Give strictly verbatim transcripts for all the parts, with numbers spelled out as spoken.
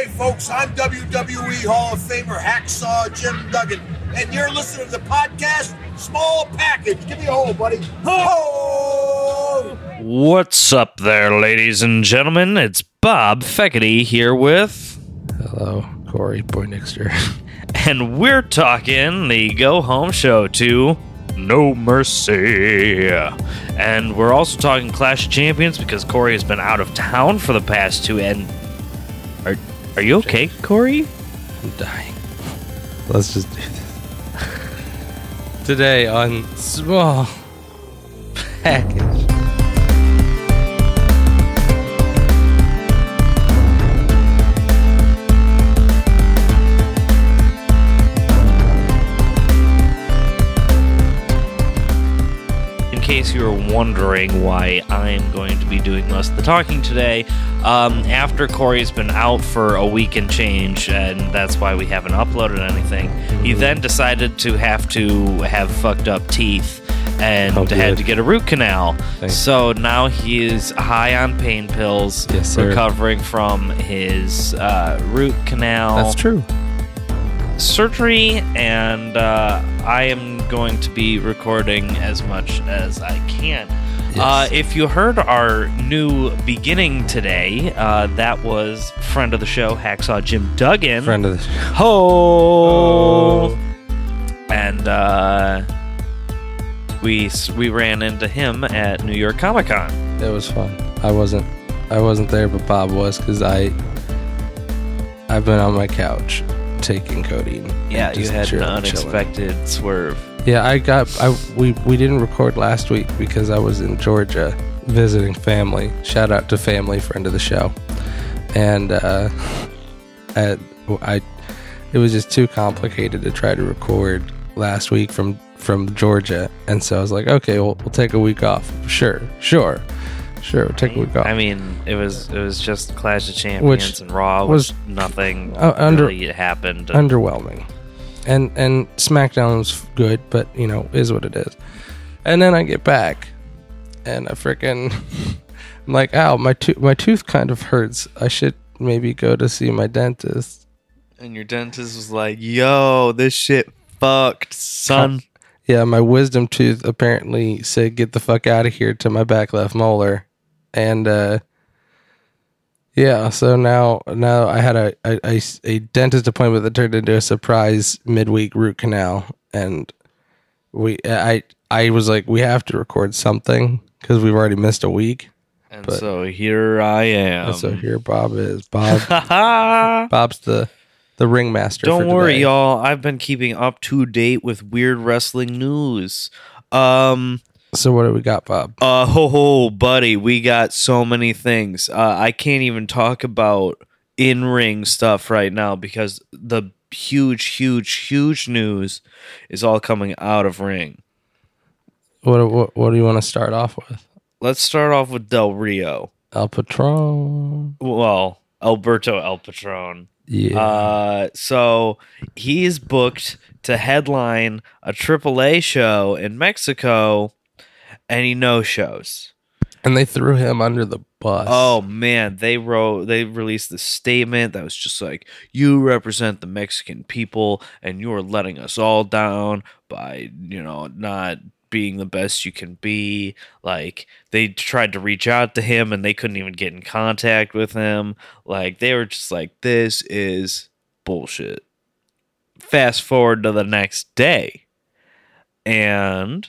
Hey, folks, I'm W W E Hall of Famer Hacksaw Jim Duggan, and you're listening to the podcast Small Package. Give me a hole, buddy. Ho! What's up there, ladies and gentlemen? It's Bob Feckety here with... Hello, Corey Poindexter. And we're talking the Go Home Show to No Mercy. And we're also talking Clash of Champions because Corey has been out of town for the past two, and... Are, are you okay, Corey? I'm dying. Let's just do this. Today on Small Package. In case you were wondering why I'm going to be doing most of the talking today, um, after Corey's been out for a week and change, and that's why we haven't uploaded anything, mm-hmm. he then decided to have to have fucked up teeth and oh, had to get a root canal. Thanks. So now he is high on pain pills, yes, sir. recovering from his uh, root canal. That's true. Surgery, and uh, I am going to be recording as much as I can. Yes. Uh, if you heard our new beginning today, uh, that was friend of the show, Hacksaw Jim Duggan. Friend of the show. Ho! Oh. And uh, we we ran into him at New York Comic Con. It was fun. I wasn't I wasn't there, but Bob was, because I I've been on my couch taking codeine. Yeah, you had chill, an unexpected chilling. swerve. Yeah, I got I we we didn't record last week because I was in Georgia visiting family. Shout out to family, friend of the show. And uh at, I it was just too complicated to try to record last week from from Georgia, and so I was like, okay, we'll, we'll take a week off. Sure, sure. Sure, we'll take a week off. I mean, it was it was just Clash of Champions Which and Raw, was nothing uh, under, really happened. Underwhelming. And and SmackDown was good, but, you know, is what it is. And then I get back, and I freaking, I'm like, ow, my, to- my tooth kind of hurts. I should maybe go to see my dentist. And your dentist was like, yo, this shit fucked, son. Yeah, my wisdom tooth apparently said, get the fuck out of here, to my back left molar. And, uh, yeah, so now now I had a, a, a, a dentist appointment that turned into a surprise midweek root canal. And we I I was like, we have to record something because we've already missed a week. And but, so here I am. And so here Bob is. Bob Bob's the, the ringmaster. Don't for worry, today. y'all. I've been keeping up to date with weird wrestling news. Um... So what do we got, Bob? Uh, ho, ho, buddy, we got so many things. Uh, I can't even talk about in-ring stuff right now because the huge, huge, huge news is all coming out of ring. What what, what do you want to start off with? Let's start off with Del Rio. El Patron. Well, Alberto El Patron. Yeah. Uh, so he's booked to headline a triple A show in Mexico, and he no-shows. And they threw him under the bus. Oh man, they wrote, they released this statement that was just like, you represent the Mexican people, and you are letting us all down by, you know, not being the best you can be. Like, they tried to reach out to him, and they couldn't even get in contact with him. Like, they were just like, this is bullshit. Fast forward to the next day, and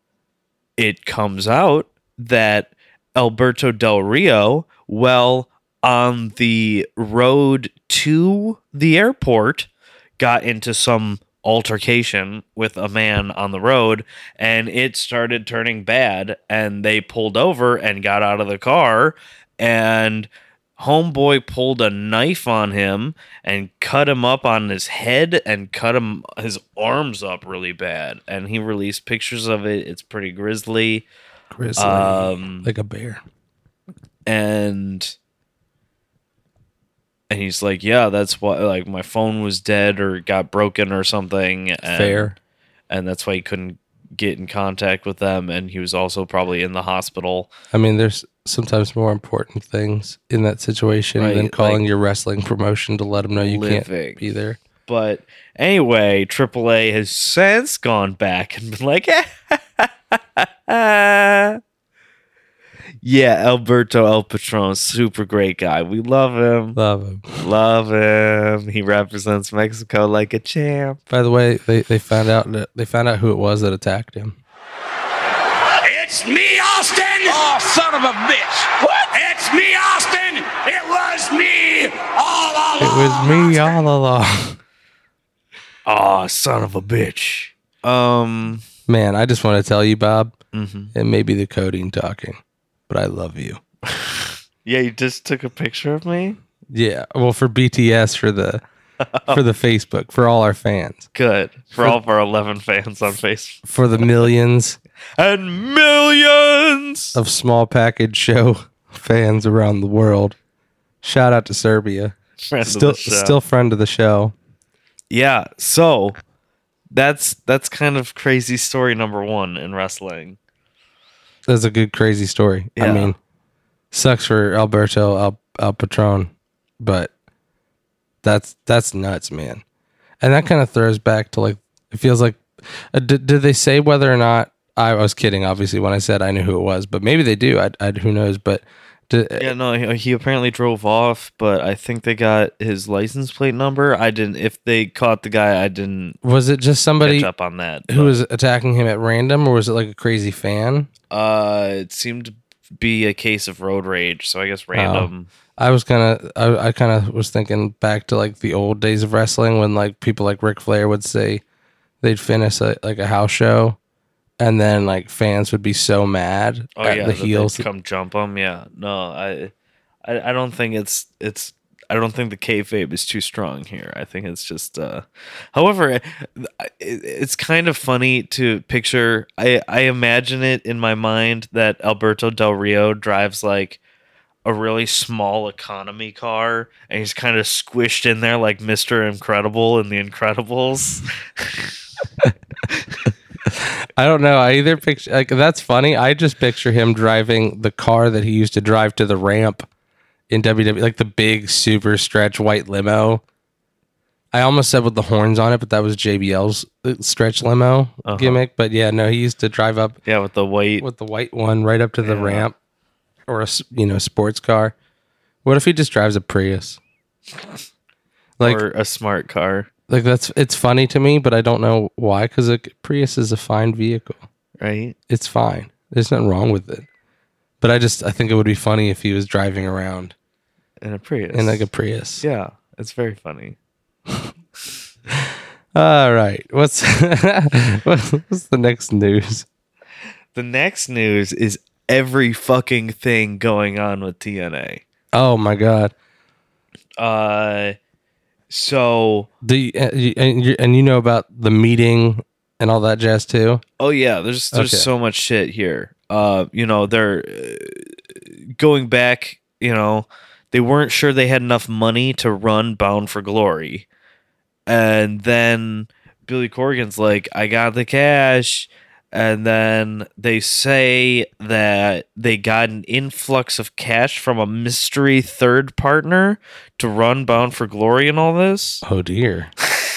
it comes out that Alberto Del Rio, well, on the road to the airport, got into some altercation with a man on the road, and it started turning bad, and they pulled over and got out of the car, and homeboy pulled a knife on him and cut him up on his head and cut him his arms up really bad, and he released pictures of it. It's pretty grisly. Grizzly, um, like a bear. And and he's like, yeah, that's why, like, my phone was dead or got broken or something. And, Fair. And that's why he couldn't get in contact with them, and he was also probably in the hospital. I mean, there's sometimes more important things in that situation Right, than calling like- your wrestling promotion to let them know you Living. can't be there. But anyway, triple A has since gone back and been like, yeah, Alberto El Patron, super great guy. We love him. Love him. Love him. He represents Mexico like a champ. By the way, they, they found out that they found out who it was that attacked him. It's me, Austin! Oh, son of a bitch! What? It's me, Austin! It was me all along! It was me all along. Oh, son of a bitch. Um, Man, I just want to tell you, Bob, mhm. it may be the codeine talking, but I love you. Yeah, you just took a picture of me? Yeah, well, for B T S, for the for the Facebook, for all our fans, Good. For all of our eleven fans on Facebook. for the millions And millions! of small package show fans around the world. Shout out to Serbia. Friend Still, of the show. still friend of the show. Yeah, so that's that's kind of crazy story number one in wrestling. That's a good, crazy story. I Yeah. mean, sucks for Alberto El, El Patron, but that's that's nuts, man. And that kind of throws back to like, it feels like, uh, did, did they say whether or not, I was kidding, obviously, when I said I knew who it was, but maybe they do. I, I who knows? But did, Yeah, no, he, he apparently drove off, but I think they got his license plate number. I didn't. If they caught the guy, I didn't was it just somebody catch up on that. who but, was attacking him at random, or was it like a crazy fan? Uh, it seemed to be a case of road rage. So I guess random. I was kind of, I, I kind of was thinking back to like the old days of wrestling when like people like Ric Flair would say they'd finish a, like a house show, and then like fans would be so mad Oh at yeah, the that they'd heels. come jump them. Yeah, no, I, I, I don't think it's it's. I don't think the kayfabe is too strong here. I think it's just. Uh, however, it, it's kind of funny to picture. I I imagine it in my mind that Alberto Del Rio drives like a really small economy car, and he's kind of squished in there like Mister Incredible in The Incredibles. I don't know. I either picture like that's funny. I just picture him driving the car that he used to drive to the ramp in W W E, like the big super stretch white limo. I almost said with the horns on it, but that was J B L's stretch limo Uh-huh. gimmick. But yeah, no, he used to drive up Yeah, with the white. with the white one right up to the Yeah. ramp, or a s- you know sports car. What if he just drives a Prius? Like, or a smart car, like that's it's funny to me, but I don't know why. Because a Prius is a fine vehicle. right? It's fine. There's nothing wrong with it. But I just I think it would be funny if he was driving around In a Prius. in like a Prius. Yeah, it's very funny. All right. What's what's the next news? The next news is every fucking thing going on with T N A. Oh my god. Uh, so Do you, uh, you- and you and you know about the meeting and all that jazz too? oh yeah, there's there's Okay. so much shit here. Uh, you know they're uh, going back. You know they weren't sure they had enough money to run Bound for Glory, and then Billy Corgan's like, "I got the cash." And then they say that they got an influx of cash from a mystery third partner to run Bound for Glory and all this. Oh dear.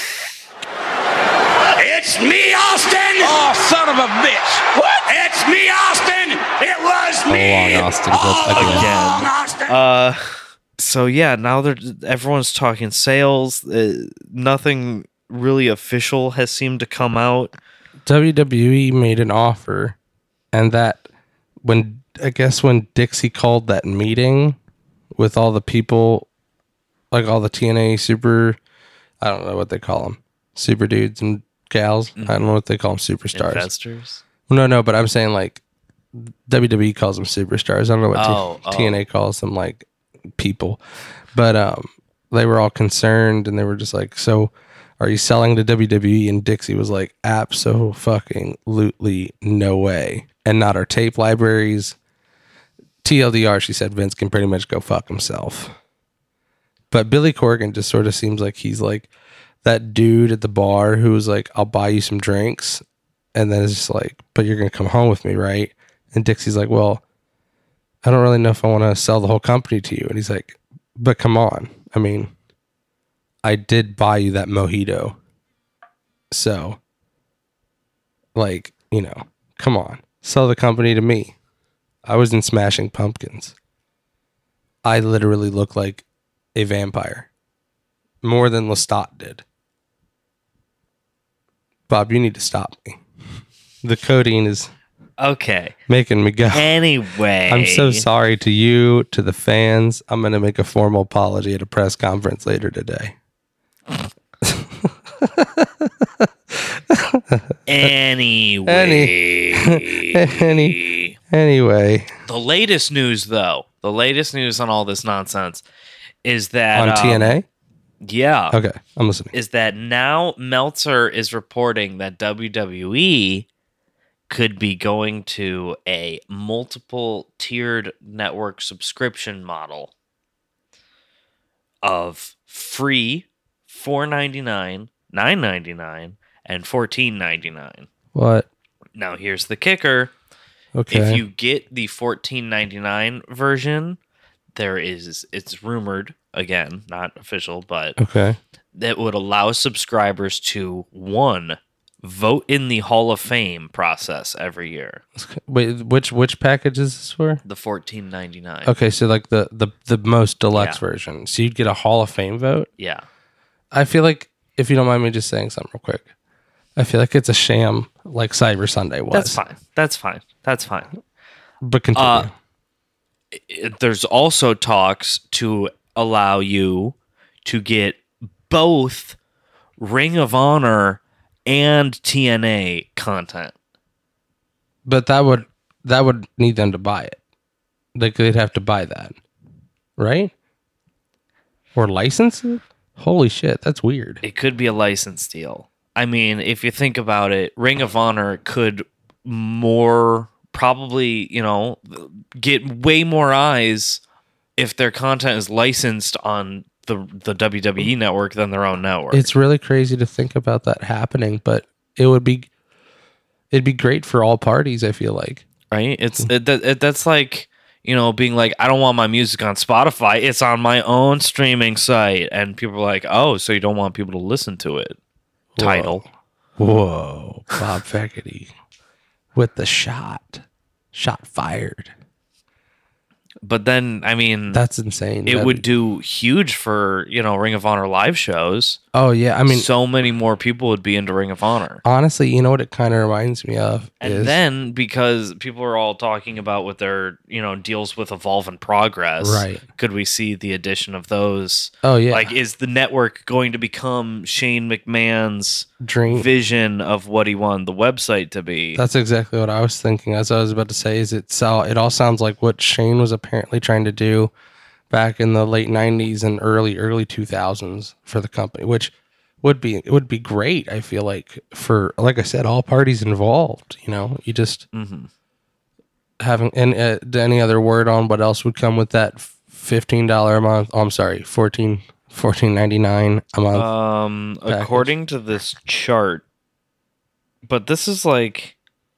It's me, Austin! Oh, son of a bitch! What? It's me, Austin! It was me! along, Austin, but all again. along, Austin! Uh, so yeah, now they're everyone's talking sales. Uh, nothing really official has seemed to come out. W W E made an offer, and that when I guess when Dixie called that meeting with all the people, like all the T N A super, I don't know what they call them, super dudes and gals. I don't know what they call them, superstars. Investors. No, no, but I'm saying like W W E calls them superstars. I don't know what T- Oh, oh. T N A calls them, like people. But um, they were all concerned, and they were just like, "So, are you selling to W W E?" And Dixie was like, "Abso-fucking-lutely no way." And not our tape libraries. T L D R, she said, Vince can pretty much go fuck himself. But Billy Corgan just sort of seems like he's like that dude at the bar who was like, "I'll buy you some drinks." And then it's just like, "But you're going to come home with me, right?" And Dixie's like, "Well, I don't really know if I want to sell the whole company to you. And he's like, but come on. I mean, I did buy you that mojito. So, like, you know, come on. Sell the company to me. I was in Smashing Pumpkins. I literally look like a vampire. More than Lestat did. Bob, you need to stop me. The codeine is Okay. making me go. Anyway. I'm so sorry to you, to the fans. I'm going to make a formal apology at a press conference later today. Anyway. Any, any, anyway. The latest news, though, the latest news on all this nonsense is that... On um, T N A? Yeah. Okay, I'm listening. Is that now Meltzer is reporting that W W E could be going to a multiple tiered network subscription model of free four ninety-nine, nine ninety-nine, and fourteen ninety-nine. What? Now here's the kicker. Okay. If you get the fourteen ninety-nine version, there is it's rumored, again, not official, but Okay. that would allow subscribers to one vote in the Hall of Fame process every year. Wait, which which package is this for? The fourteen ninety-nine. Okay, so like the the, the most deluxe Yeah. version. So you'd get a Hall of Fame vote? Yeah. I feel like, if you don't mind me just saying something real quick, I feel like it's a sham like Cyber Sunday was. That's fine. That's fine. That's fine. But continue. Uh, it- there's also talks to allow you to get both Ring of Honor and T N A content. but that would that would need them to buy it. Like they'd have to buy that. Right? Or license it? Holy shit, that's weird. It could be a license deal. I mean, if you think about it, Ring of Honor could more probably, you know, get way more eyes if their content is licensed on the the W W E network than their own network. It's really crazy to think about that happening, but it would be it'd be great for all parties, I feel like. right? It's it, that it, that's like, you know, being like, I don't want my music on Spotify. It's on my own streaming site, and people are like, oh, so you don't want people to listen to it? Title. Whoa, Bob Feckety with the shot. Shot fired. But then, I mean, That's insane. it That'd would be- do huge for, you know, Ring of Honor live shows. Oh yeah, I mean, so many more people would be into Ring of Honor. honestly, you know what it kind of reminds me of And is then, because people are all talking about with their, you know, deals with Evolve and Progress, Right. could we see the addition of those? oh yeah, Like, is the network going to become Shane McMahon's dream. vision of what he wanted the website to be? That's exactly what I was thinking. As I was about to say, is it so? It all sounds like what Shane was apparently trying to do back in the late nineties and early early two thousands for the company, which would be it would be great. I feel like for like I said, all parties involved. You know, you just hmm having and uh, any other word on what else would come with that fifteen dollar a month? Oh, I'm sorry, fourteen fourteen ninety nine a month. Um, package. according to this chart, but this is like,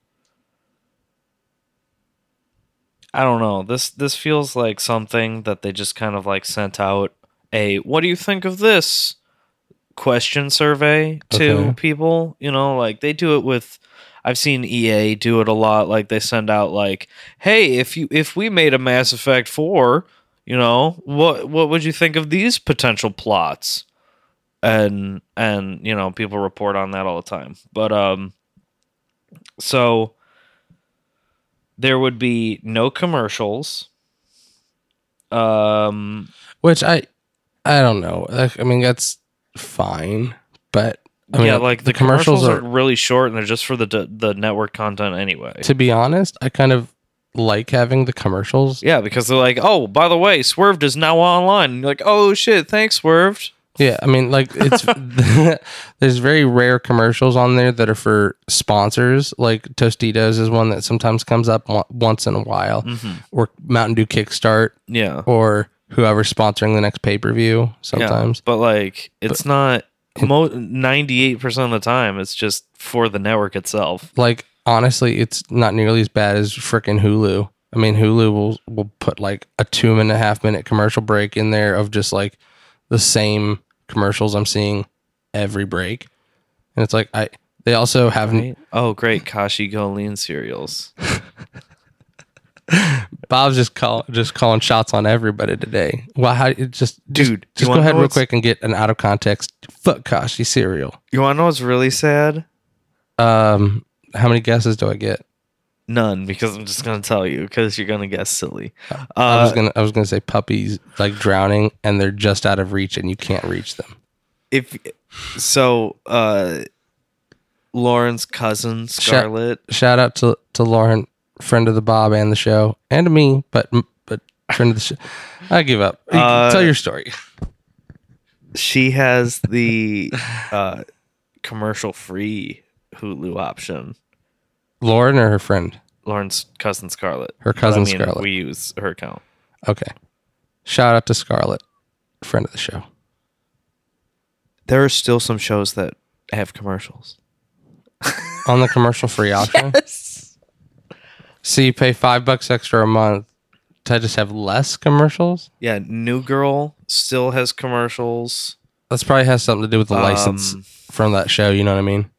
I don't know. This this feels like something that they just kind of like sent out a "What do you think of this?" question survey to Okay. people. You know, like they do it with. I've seen E A do it a lot. Like they send out like, "Hey, if you if we made a Mass Effect four, you know, what what would you think of these potential plots?" And and you know, people report on that all the time. But um, so there would be no commercials. Um, Which I I don't know. Like, I mean, that's fine, but I mean, yeah, like the, commercials, are. really short, and they're just for the d- the network content anyway. To be honest, I kind of like having the commercials. Yeah, because they're like, oh, by the way, Swerved is now online. And you're like, oh shit, thanks, Swerved. Yeah, I mean, like it's there's very rare commercials on there that are for sponsors. Like Tostitos is one that sometimes comes up o- once in a while, Mm-hmm. or Mountain Dew Kickstart, Yeah, or whoever's sponsoring the next pay per view. Sometimes, yeah, but like, it's not mo- ninety-eight percent of the time. It's just for the network itself. like honestly, it's not nearly as bad as frickin' Hulu. I mean, Hulu will will put like a two and a half minute commercial break in there of just like the same commercials I'm seeing every break, and it's like I. They also have Right? Oh, great, Kashi Goleen cereals. Bob's just call just calling shots on everybody today. Well, how it just Dude, just, just go ahead real quick and get an out of context fuck Kashi cereal. You want to know what's really sad? Um, how many guesses do I get? None, because I'm just gonna tell you because you're gonna guess silly. Uh, I was gonna I was gonna say puppies like drowning and they're just out of reach and you can't reach them. If so, uh, Lauren's cousin Scarlett. Shout, shout out to to Lauren, friend of the Bob and the show, and to me, but but friend of the show. I give up. You Uh, tell your story. She has the uh, commercial-free Hulu option. Lauren or her friend? Lauren's cousin Scarlett. Her cousin But, I mean, Scarlett. We use her account. Okay. Shout out to Scarlett, friend of the show. There are still some shows that have commercials. On the commercial free option? Yes. So you pay five bucks extra a month to just have less commercials? Yeah, New Girl still has commercials. That probably has something to do with the license Um, from that show, you know what I mean?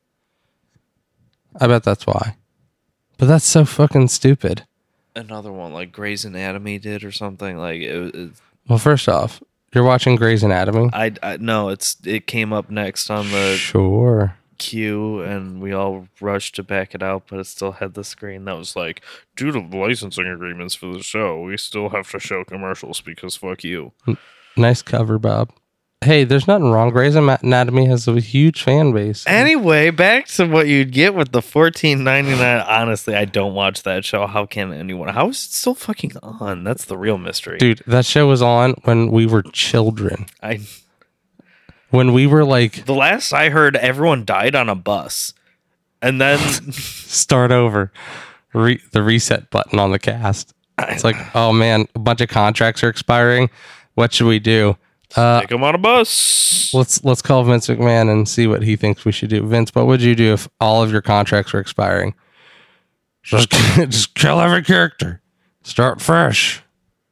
I bet that's why. But that's so fucking stupid. Another one like Grey's Anatomy did or something. Like it, it Well, first off, you're watching Grey's Anatomy? I, I no, it's it came up next on the Sure. queue, and we all rushed to back it out, but it still had the screen that was like, due to the licensing agreements for the show, we still have to show commercials because fuck you. Nice cover, Bob. Hey, there's nothing wrong. Grey's Anatomy has a huge fan base. Anyway, back to what you'd get with the fourteen ninety-nine. Honestly, I don't watch that show. How can anyone? How is it still fucking on? That's the real mystery. Dude, that show was on when we were children. I When we were like, the last I heard, everyone died on a bus, and then start over. Re- the reset button on the cast. It's like, oh man, a bunch of contracts are expiring. What should we do? Uh, take them on a bus. let's let's call Vince McMahon and see what he thinks we should do. Vince, what would you do if all of your contracts were expiring? Just just kill every character. Start fresh.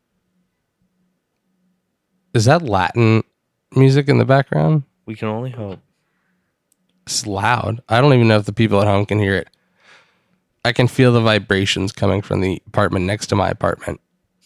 Is that Latin music in the background? We can only hope. It's loud. I don't even know if the people at home can hear it. I can feel the vibrations coming from the apartment next to my apartment.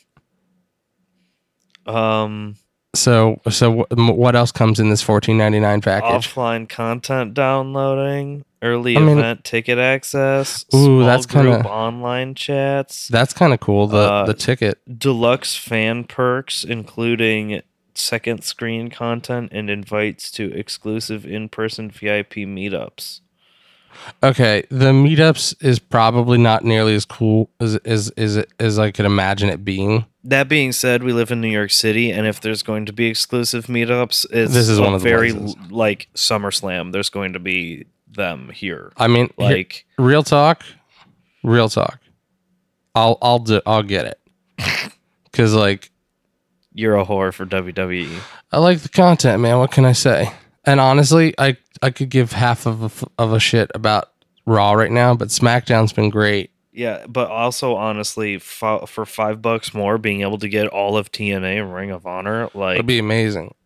Um, So, so wh- what else comes in this fourteen ninety-nine package? offline content downloading, early I mean- event ticket access, Ooh, small that's group kinda- online chats, That's kind of cool. The Uh, the ticket. deluxe fan perks, including second screen content and invites to exclusive in-person V I P meetups. Okay, the meetups is probably not nearly as cool as as as, as I could imagine it being. That being said, we live in New York City, and if there's going to be exclusive meetups, it's This is one of the very places. l- like SummerSlam. There's going to be them here. I mean, here- Like, real talk, real talk. I'll I'll do I'll get it because like you're a whore for W W E. I like the content, man. What can I say? And honestly, I I could give half of a, f- of a shit about Raw right now, but SmackDown's been great. Yeah, but also honestly, f- for five bucks more, being able to get all of T N A and Ring of Honor, like, It'd be amazing.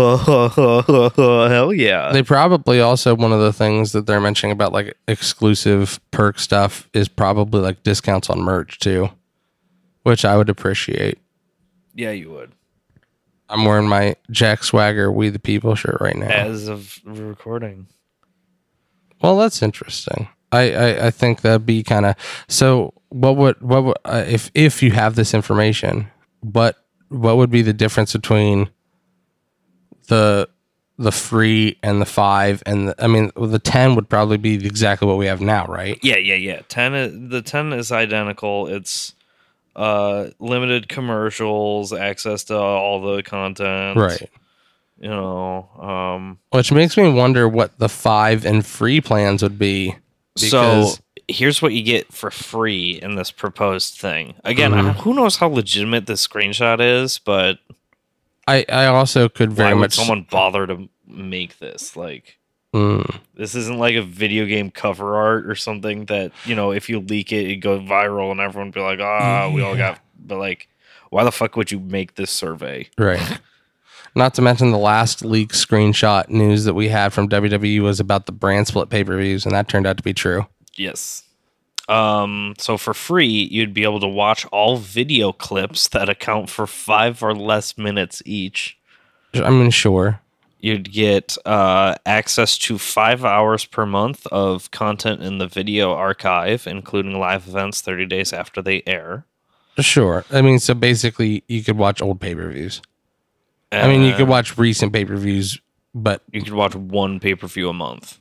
hell yeah. They probably also, one of the things that they're mentioning about like exclusive perk stuff is probably like discounts on merch too, which I would appreciate. Yeah, you would. I'm wearing my Jack Swagger We the People shirt right now. As of recording. Well, that's interesting. I, I, I think that'd be kind of, so what would, what would, uh, if, if you have this information, what, what would be the difference between the, the free and the five and the, I mean, the ten would probably be exactly what we have now, right? Yeah, yeah, yeah. Ten is, the ten is identical. It's uh limited commercials, access to all the content. Right. You know, um Which makes me wonder what the five and free plans would be. so Because here's what you get for free in this proposed thing. Again, Mhm. I, who knows how legitimate this screenshot is, but I, I also could very why would much someone bother to make this? Like, Mm. This isn't like a video game cover art or something that, you know, if you leak it, it go viral and everyone be like, ah, we all got, but like, why the fuck would you make this survey? Right. Not to mention the last leak screenshot news that we had from W W E was about the brand split pay-per-views, and that turned out to be true. Yes. Um, so for free, you'd be able to watch all video clips that account for five or less minutes each. I mean, sure. You'd get uh, access to five hours per month of content in the video archive, including live events thirty days after they air. Sure. I mean, so basically, you could watch old pay-per-views. I mean, you could watch recent pay-per-views, but... You could watch one pay-per-view a month.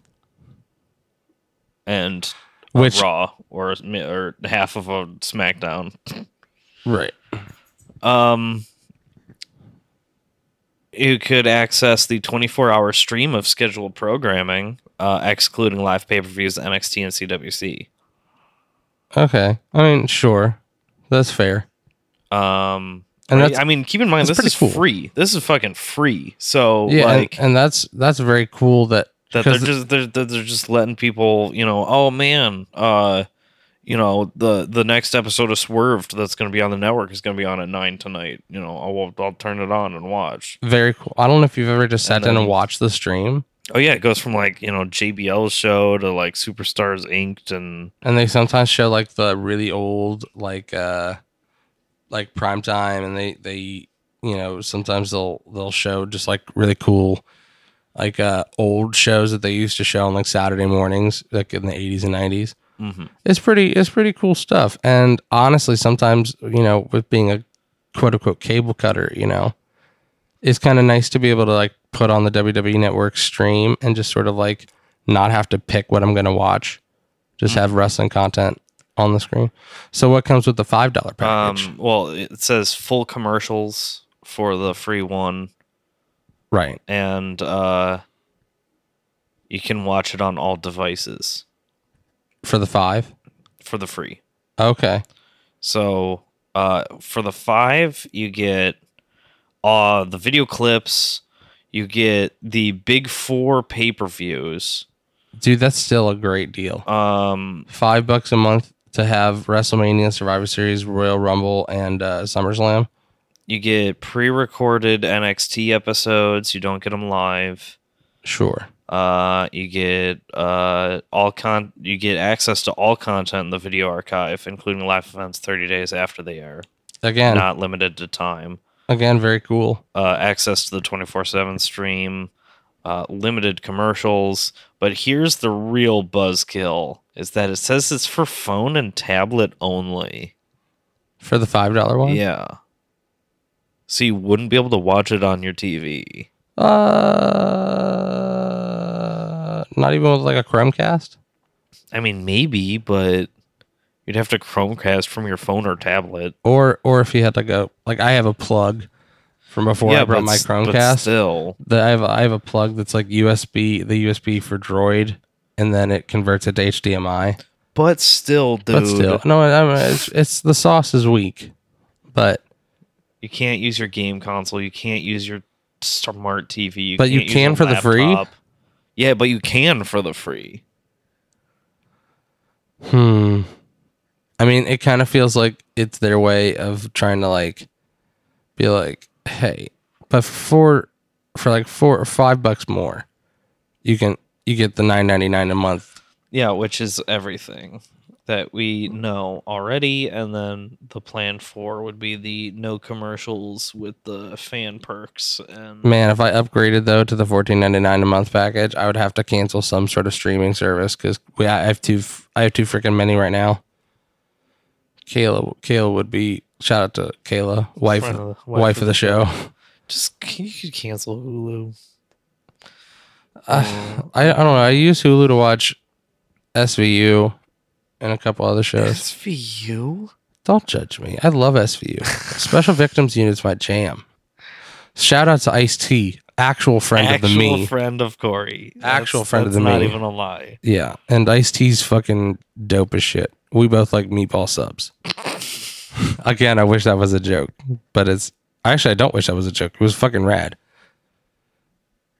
And Which, Raw, or, or half of a SmackDown. Right. Um... You could access the twenty-four hour stream of scheduled programming, uh, excluding live pay-per-views, N X T and C W C. Okay. I mean, sure. That's fair. Um, and right? that's, I mean, keep in mind, this is cool. free. This is fucking free. So, yeah, like... And, and that's that's very cool that... That they're just, they're, they're just letting people, you know, oh, man, uh... you know, the the next episode of Swerved that's going to be on the network is going to be on at nine tonight. You know, I'll, I'll turn it on and watch. Very cool. I don't know if you've ever just sat and down then, and watched the stream. Oh, yeah. It goes from, like, you know, J B L's show to, like, Superstars Incorporated. And and they sometimes show, like, the really old, like, uh, like primetime. And they, they, you know, sometimes they'll they'll show just, like, really cool, like, uh, old shows that they used to show on, like, Saturday mornings, like, in the eighties and nineties. Mm-hmm. It's pretty, it's pretty cool stuff. And honestly, sometimes, you know, with being a quote unquote cable cutter, you know, it's kind of nice to be able to like put on the W W E Network stream and just sort of like not have to pick what I'm going to watch. Just mm-hmm. have wrestling content on the screen. So what comes with the five dollar package? Um, well, it says full commercials for the free one. Right. And uh, you can watch it on all devices. For the five? For the free. Okay. So uh, for the five, you get uh, the video clips, you get the big four pay-per-views. Dude, that's still a great deal. Um, Five bucks a month to have WrestleMania, Survivor Series, Royal Rumble, and uh, SummerSlam. You get pre-recorded N X T episodes. You don't get them live. Sure. Uh, you get uh all con. You get access to all content in the video archive, including live events thirty days after they air. Again, not limited to time. Again, very cool. Uh, access to the twenty-four seven stream. Uh, limited commercials. But here's the real buzzkill: is that it says it's for phone and tablet only. For the five dollar one? Yeah. So you wouldn't be able to watch it on your T V. Uh, not even with like a Chromecast? I mean, maybe, but you'd have to Chromecast from your phone or tablet. Or or if you had to go, like I have a plug from before yeah, I brought but, my Chromecast. But still. The, I, have a, I have a plug that's like U S B, the U S B for Droid, and then it converts it to H D M I. But still, dude. But still. No, I mean, it's, it's the sauce is weak. But you can't use your game console. You can't use your smart T V. You but can't you can use for laptop. the free? Yeah, but you can for the free. Hmm. I mean, it kind of feels like it's their way of trying to like be like, hey, but for for like four or five bucks more, you can you get the nine ninety-nine a month. Yeah, which is everything that we know already, and then the plan four would be the no commercials with the fan perks. And man, if I upgraded though to the fourteen ninety-nine a month package, I would have to cancel some sort of streaming service because we I have two I have too freaking many right now. Kayla, Kayla would be shout out to Kayla, wife, of the, wife, wife of the show. Just you could cancel Hulu. Uh, I I don't know. I use Hulu to watch S V U and a couple other shows. S V U? Don't judge me. I love S V U. Special Victims Unit's my jam. Shout out to Ice-T, actual friend actual of the me. Actual friend of Corey. Actual that's, friend that's of the not me. Not even a lie. Yeah, and Ice-T's fucking dope as shit. We both like meatball subs. Again, I wish that was a joke, but it's actually I don't wish that was a joke. It was fucking rad.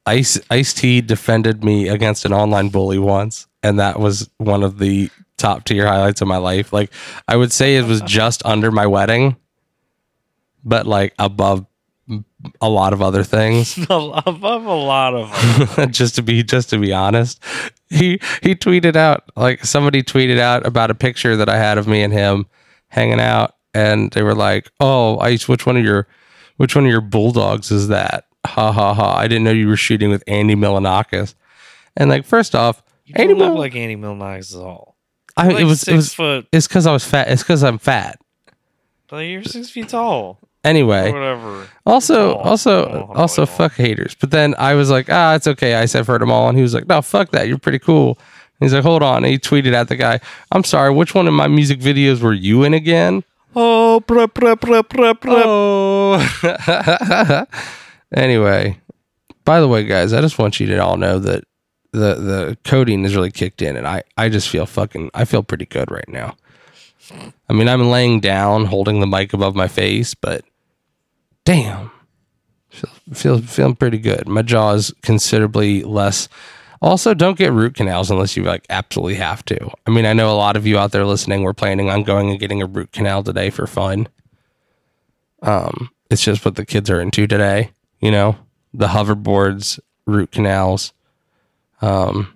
Ice Ice-T defended me against an online bully once, and that was one of the top tier highlights of my life. Like, I would say it was just under my wedding, but like above a lot of other things. Above a lot of them. just to be just to be honest, he he tweeted out, like, somebody tweeted out about a picture that I had of me and him hanging out, and they were like, "Oh, Ice, which one of your which one of your bulldogs is that? Ha ha ha! I didn't know you were shooting with Andy Milonakis." And like, first off, You don't Andy look Mil- like Andy Milonakis at all. I, You're like it was six it was foot. it's because I was fat. It's because I'm fat. But you're six feet tall. Anyway, Or whatever. also Tall. also Tall, also tall. fuck haters. But then I was like, ah, it's okay. I said, "I've heard them all," and he was like, "No, fuck that. You're pretty cool." And he's like, "Hold on." And he tweeted at the guy, "I'm sorry. Which one of my music videos were you in again?" Oh, bruh, bruh, bruh, bruh, bruh. Oh. Anyway, by the way, guys, I just want you to all know that the the codeine is really kicked in, and I I just feel fucking I feel pretty good right now. I mean, I'm laying down, holding the mic above my face, but damn, feel, feel feeling pretty good. My jaw is considerably less. Also, don't get root canals unless you like absolutely have to. I mean, I know a lot of you out there listening were planning on going and getting a root canal today for fun. Um, it's just what the kids are into today. You know, the hoverboards, root canals. Um,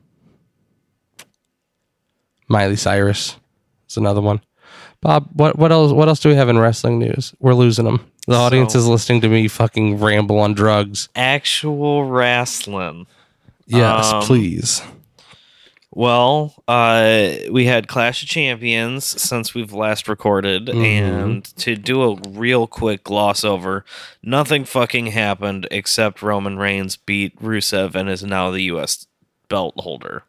Miley Cyrus is another one. Bob, what what else? What else do we have in wrestling news? We're losing them. The audience So- is listening to me fucking ramble on drugs. Actual wrestling. Yes, Um, please. Well, uh, we had Clash of Champions since we've last recorded, Mhm. and to do a real quick gloss over, nothing fucking happened except Roman Reigns beat Rusev and is now the U S belt holder.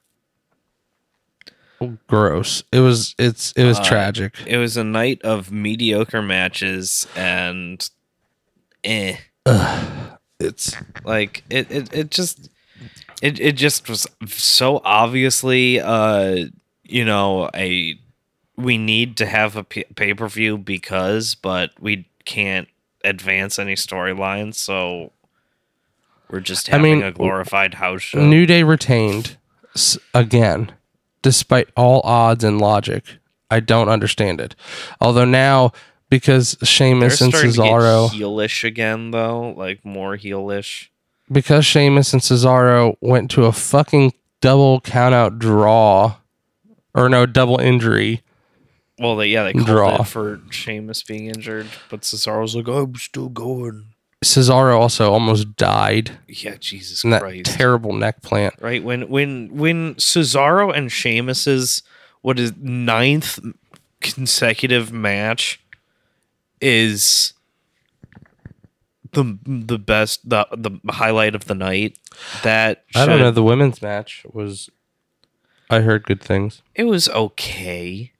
Gross. It was. It's. It was Uh, tragic. It was a night of mediocre matches and eh. It's. Like it, it, it just it, it just was so obviously uh you know a we need to have a p- pay-per-view because but we can't advance any storylines, so we're just I having mean, a glorified house show. New Day retained s- again, despite all odds and logic. I don't understand it. Although now, because They're Sheamus and starting Cesaro, to get heelish again though, like more heelish. because Sheamus and Cesaro went to a fucking double countout draw, or no, double injury. Well, they, yeah, they called Draw. it for Sheamus being injured, but Cesaro's like, I'm still going. Cesaro also almost died Yeah, Jesus in that Christ. terrible neck plant. Right when when when Cesaro and Sheamus's what is ninth consecutive match is the the best the the highlight of the night. That I don't should- know. The women's match was. I heard good things. It was okay.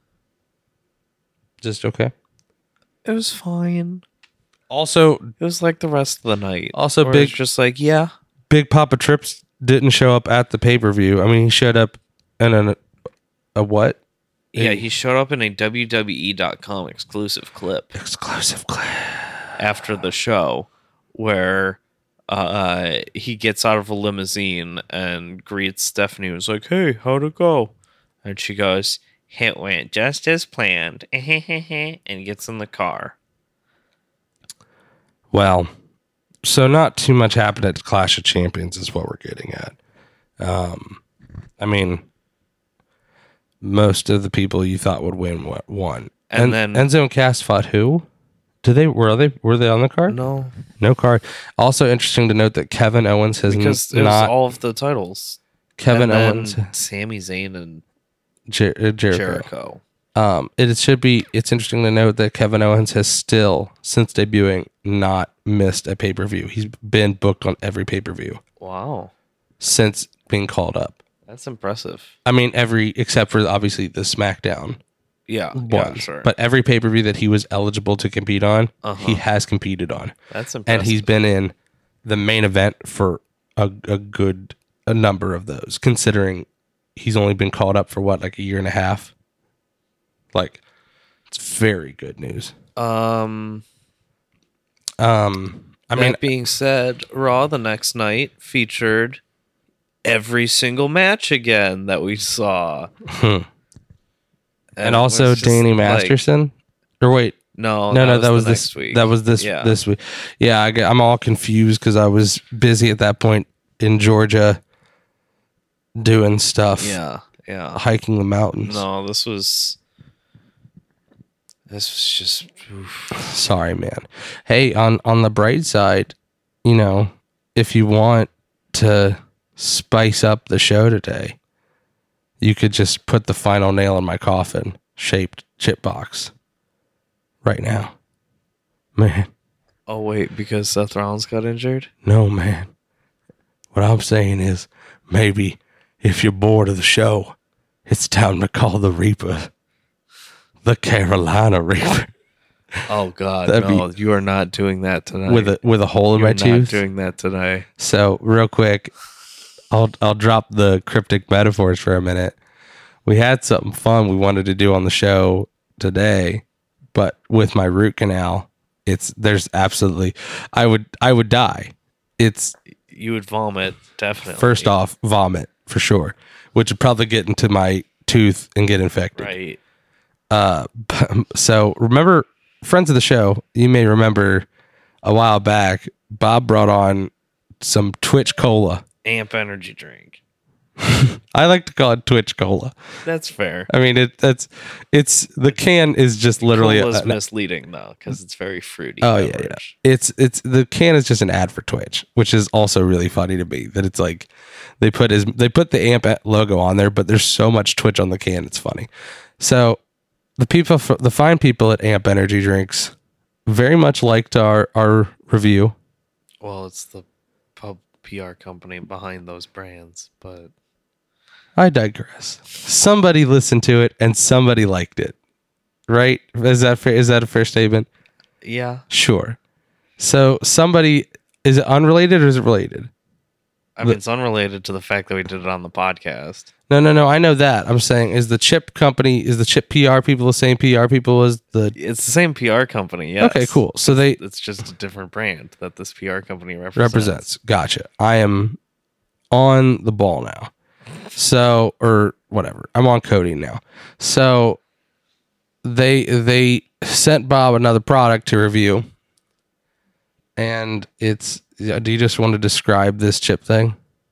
Just okay. It was fine. Also, It was like the rest of the night. Also where big- it's just like yeah. Big Papa Trips didn't show up at the pay per view. I mean, he showed up in an, a what? Yeah, he showed up in a W W E dot com exclusive clip Exclusive clip. after the show where uh, he gets out of a limousine and greets Stephanie. Was like, "Hey, how'd it go?" And she goes, "It went just as planned," and gets in the car. Well, so not too much happened at Clash of Champions is what we're getting at. Um, I mean, most of the people you thought would win what won, And then- Enzo and Cass fought who? Did they were they were they on the card? No, No card. Also interesting to note that Kevin Owens has because n- it was not all of the titles. Kevin and then Owens Sami Zayn and Jer- uh, Jericho. Jericho. Um, it should be. It's interesting to note that Kevin Owens has still, since debuting, not missed a pay per view. He's been booked on every pay per view Wow, since being called up. that's impressive. I mean, every except for obviously the SmackDown Yeah, yeah, one, sure. but every pay per view that he was eligible to compete on, Uh-huh. he has competed on, that's impressive. and he's been in the main event for a, a good a number of those. Considering he's only been called up for what, like a year and a half. Like, it's very good news. um. Um, I that mean, being said, Raw the next night featured every single match again that we saw. and, and it also was just Danny like- Masterson. Or wait, no, no, that no, was that the was next this week. That was this Yeah. this week. Yeah, I, get- I'm all confused because I was busy at that point in Georgia doing stuff, Yeah, yeah. hiking the mountains. No, this was. This was just. Oof. Sorry, man. Hey, on on the bright side, you know, if you want to spice up the show today, you could just put the final nail in my coffin shaped chip box right now. Man, Oh wait, because Seth Rollins got injured. no, man. What I'm saying is maybe if you're bored of the show, it's time to call the Reaper the Carolina Reaper Oh God, That'd no! You are not doing that tonight. with a with a hole in You're my not tooth. doing that today. So real quick, I'll I'll drop the cryptic metaphors for a minute. We had something fun we wanted to do on the show today, but with my root canal, it's there's absolutely I would I would die. It's You would vomit, definitely. first off vomit for sure, which would probably get into my tooth and get infected. right? Uh, so remember, friends of the show, you may remember a while back, Bob brought on some Twitch Cola. Amp energy drink. I like to call it Twitch Cola. That's fair. I mean, it that's it's the can is just literally. Cola's a- misleading though, because it's very fruity. oh yeah, yeah. beverage. It's it's the can is just an ad for Twitch, which is also really funny to me. That it's like they put his they put the Amp logo on there, but there's so much Twitch on the can. It's funny. So the people, the fine people at Amp Energy Drinks, very much liked our our review. Well, it's the pub P R company behind those brands, but I digress. Somebody listened to it and somebody liked it. Right? Is that fair? Is that a fair statement? yeah, Sure. So somebody, is it unrelated or is it related? I mean, it's unrelated to the fact that we did it on the podcast. No, no, no. I know that. I'm saying, is the chip company, is the chip P R people the same P R people as the? It's the same P R company. Yes. Okay, cool. So they It's just a different brand that this P R company represents. represents. Gotcha. I am on the ball now. So, or whatever. I'm on coding now. So they they sent Bob another product to review, and it's. Do you just want to describe this chip thing?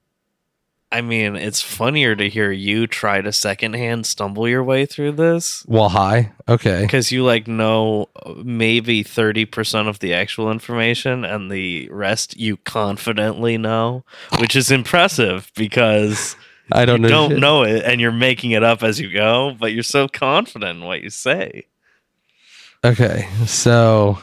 I mean, it's funnier to hear you try to secondhand stumble your way through this Well, hi. Okay. because you like know maybe thirty percent of the actual information and the rest you confidently know, which is impressive because I don't you know. don't shit. know it and you're making it up as you go, but you're so confident in what you say. Okay, so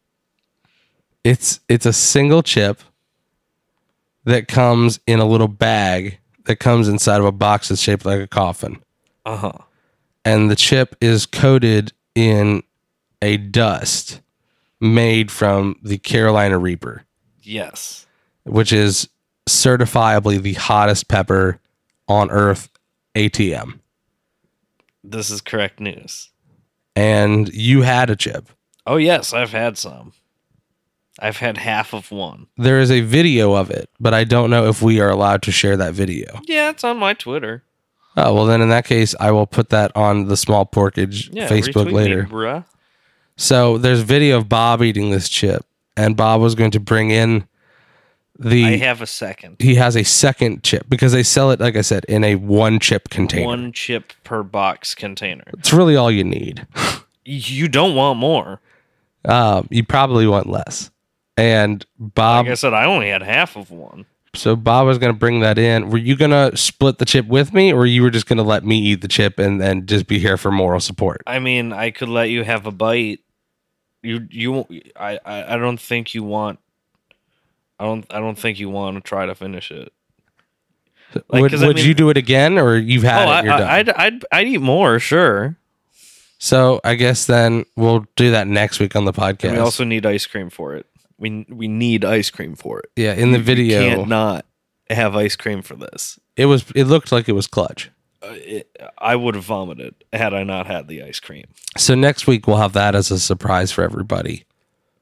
it's it's a single chip that comes in a little bag that comes inside of a box that's shaped like a coffin. Uh-huh. And the chip is coated in a dust made from the Carolina Reaper, Yes. which is certifiably the hottest pepper on earth, A T M. This is correct news. And you had a chip. Oh, yes, I've had some. I've had half of one. There is a video of it, but I don't know if we are allowed to share that video. Yeah, it's on my Twitter. Oh, well, then in that case, I will put that on the Small Porkage Yeah, Facebook retweet later. me, bruh. So there's video of Bob eating this chip, and Bob was going to bring in the. I have a second. he has a second chip because they sell it, like I said, in a one chip container. One chip per box container. It's really all you need. You don't want more. Um, you probably want less. And Bob, Like I said, I only had half of one. so Bob was going to bring that in. Were you going to split the chip with me, or you were just going to let me eat the chip and then just be here for moral support? I mean, I could let you have a bite. You, you, I, I, I don't think you want. I don't, I don't think you want to try to finish it. Like, would 'cause I would mean- you do it again, or you've had oh, it? I, You're done. I, I'd, I'd, I'd eat more, sure. So I guess then we'll do that next week on the podcast. We also need ice cream for it. We, we need ice cream for it. yeah, in the You video, can't not have ice cream for this. it was it looked like it was clutch. Uh, it, I would have vomited had I not had the ice cream. So next week we'll have that as a surprise for everybody.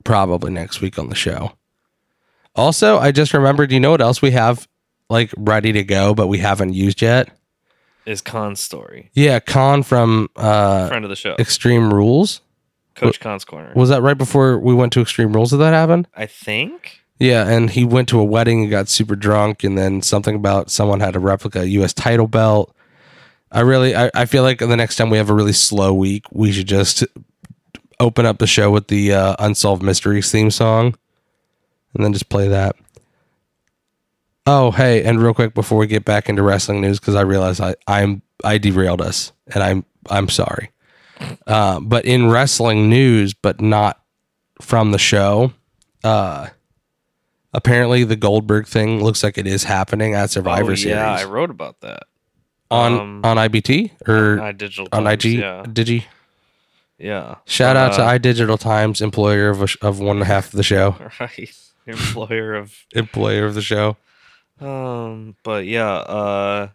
probably next week on the show. Also, I just remembered, you know what else we have like ready to go, but we haven't used yet? Is Khan's story. Yeah, Khan from uh, Friend of the show. Extreme Rules. Coach Khan's Corner. Was that right before we went to Extreme Rules that that happened? I think. Yeah, and he went to a wedding and got super drunk, and then something about someone had a replica U S title belt. I really, I, I feel like the next time we have a really slow week, we should just open up the show with the uh, Unsolved Mysteries theme song, and then just play that. Oh, hey, and real quick before we get back into wrestling news, because I realize I I'm I derailed us, and I'm I'm sorry. Uh, but in wrestling news, but not from the show, uh, apparently the Goldberg thing looks like it is happening at Survivor oh, Series. Yeah, I wrote about that. On Um, on I B T or on iDigital on I G? Times, yeah. Digi? Yeah. Shout out to Uh, iDigital Times, employer of a sh- of one half of the show, Right. Employer of employer of the show. um but yeah, uh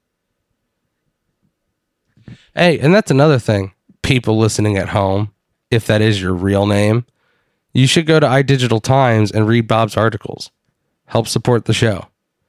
Hey, and that's another thing. People listening at home, if that is your real name, you should go to iDigital Times and read Bob's articles. Help support the show.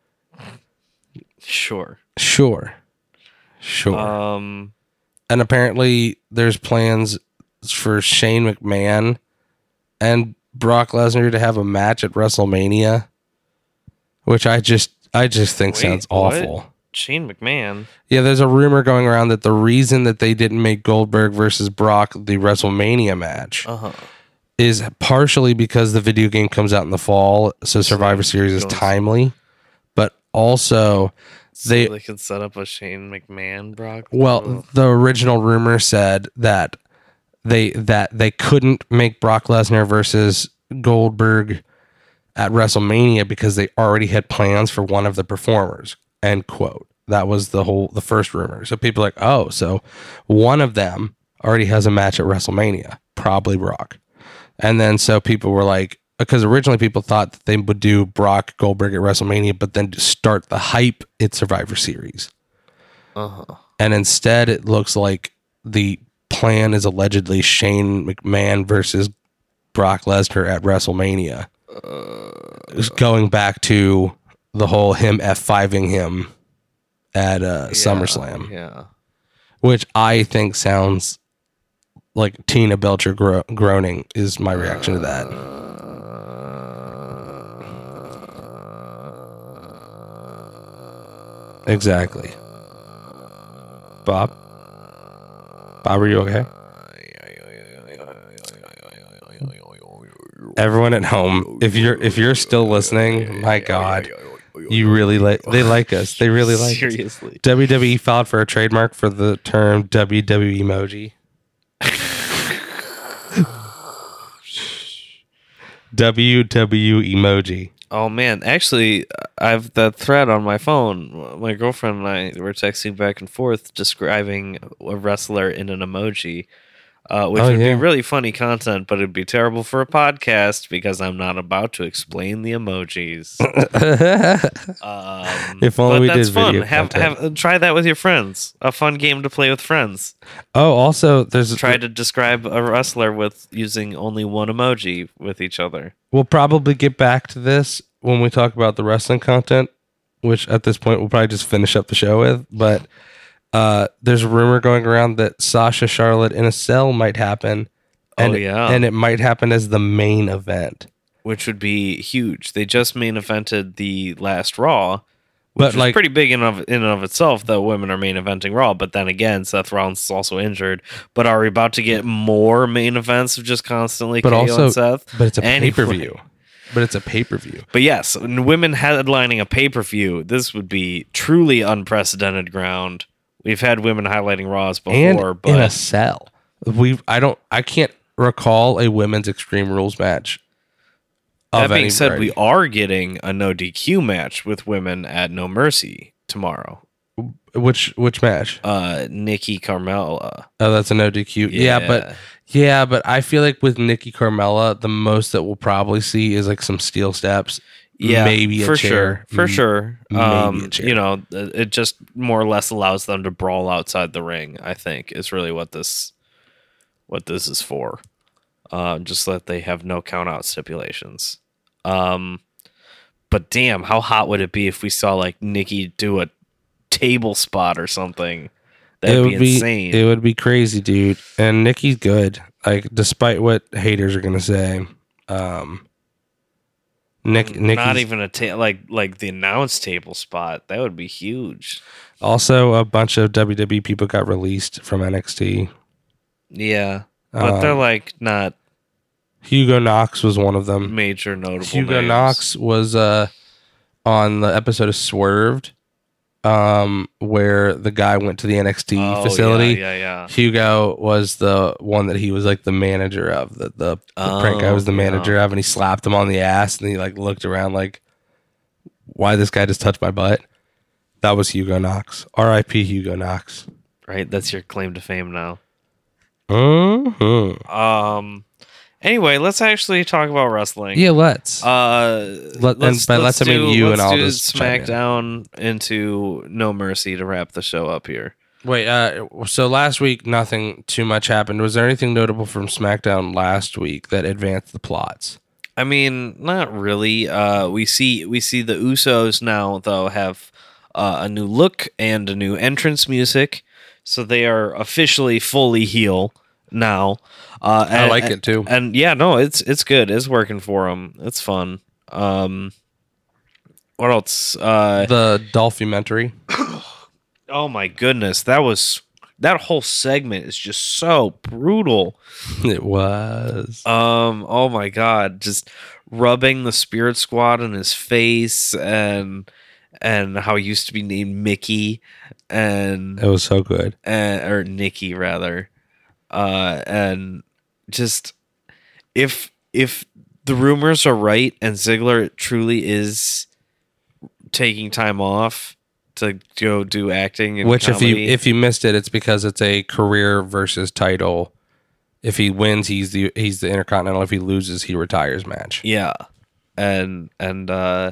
sure. Sure. Sure. Um and apparently there's plans for Shane McMahon and Brock Lesnar to have a match at WrestleMania, which I just I just think Wait, sounds what? awful. Shane McMahon. Yeah, there's a rumor going around that the reason that they didn't make Goldberg versus Brock the WrestleMania match Uh-huh. is partially because the video game comes out in the fall, so Survivor Series is don't- timely, but also So they they could set up a Shane McMahon Brock. well, the original rumor said that they that they couldn't make Brock Lesnar versus Goldberg at WrestleMania because they already had plans for one of the performers. End quote. That was the whole the first rumor. So people are like, oh, so one of them already has a match at WrestleMania, probably Brock. And then so people were like, because originally people thought that they would do Brock Goldberg at WrestleMania, but then to start the hype at Survivor Series. Uh-huh. And instead, it looks like the plan is allegedly Shane McMahon versus Brock Lesnar at WrestleMania. Uh, Just going back to the whole him F five-ing him at uh, SummerSlam, Yeah. which I think sounds like Tina Belcher gro- groaning is my reaction to that. Exactly. Bob? Bob, are you okay? Everyone at home, if you're if you're still listening, my God, you really like they like us. They really like us. Seriously. W W E filed for a trademark for the term W W E emoji. W W emoji. Oh man, actually, I've that thread on my phone. My girlfriend and I were texting back and forth describing a wrestler in an emoji, uh, which Oh, would yeah. be really funny content, but it'd be terrible for a podcast because I'm not about to explain the emojis. um, If only but we that's did fun. video Have content. have try that with your friends. A fun game to play with friends. Oh, also, there's Try to describe a wrestler with using only one emoji with each other. We'll probably get back to this when we talk about the wrestling content, which at this point we'll probably just finish up the show with. But uh, there's a rumor going around that Sasha Charlotte in a cell might happen. And, Oh, yeah. and it might happen as the main event. Which would be huge. They just main evented the last Raw, which But, is like- pretty big in of in and of itself. That women are main eventing Raw, but then again, Seth Rollins is also injured. But are we about to get more main events of just constantly But K O also, and Seth? but it's a Anyway. pay-per-view. But it's a pay-per-view. But yes, n- women headlining a pay per view. This would be truly unprecedented ground. We've had women highlighting Raws And before, in a but cell. We I don't I can't recall a women's Extreme Rules match. that of being any said, variety. we are getting a no D Q match with women at No Mercy tomorrow. which which match? Uh, Nikki Carmella. Oh, that's a no D Q. Yeah. but yeah, but I feel like with Nikki Carmella, the most that we'll probably see is like some steel steps. Yeah, maybe a for chair. sure, for M- sure. maybe a Um, chair. you know, it it just more or less allows them to brawl outside the ring. I think is really what this, what this is for. uh, just that they have no count out stipulations. Um, but damn, how hot would it be if we saw like Nikki do a table spot or something? That'd it be would be insane. It would be crazy, dude. And Nikki's good. Like, despite what haters are gonna say, um, Nick, Nikki's not even a ta- like like the announce table spot. That would be huge. Also, a bunch of W W E people got released from N X T. Yeah, but Um, they're like not Hugo Knox was one of them. major notable. Hugo names. Knox was uh, on the episode of Swerved, um, where the guy went to the N X T Oh, facility. Yeah, yeah, yeah. Hugo was the one that he was like the manager of. The the, the Oh, prank guy was the manager yeah. of, and he slapped him on the ass, and he like looked around like, "Why this guy just touched my butt?" That was Hugo Knox. R I P Hugo Knox. Right, that's your claim to fame now. Mm-hmm. Um. Anyway, let's actually talk about wrestling. Yeah, let's. Uh, Let- and by let's I mean do- you and let's I'll do just chime in. SmackDown into No Mercy to wrap the show up here. Wait, uh, so last week nothing too much happened. Was there anything notable from SmackDown last week that advanced the plots? I mean, not really. Uh, we see we see the Usos now though have uh, a new look and a new entrance music, so they are officially fully heel now. Uh, I and- like it too. And yeah, no, it's it's good. It's working for them. It's fun. Um, what else? Uh, The Dolphumentary. oh my goodness, that was that whole segment is just so brutal. It was. Um, oh my god, just rubbing the Spirit Squad in his face, and and how he used to be named Mickey, and It was so good. and or Nikki rather, uh, and just if if the rumors are right and Ziggler truly is taking time off to go do acting, and Which, if you comedy, if you missed it, it's because it's a career versus title. If he wins, he's the he's the Intercontinental. If he loses, he retires match. yeah, and and uh,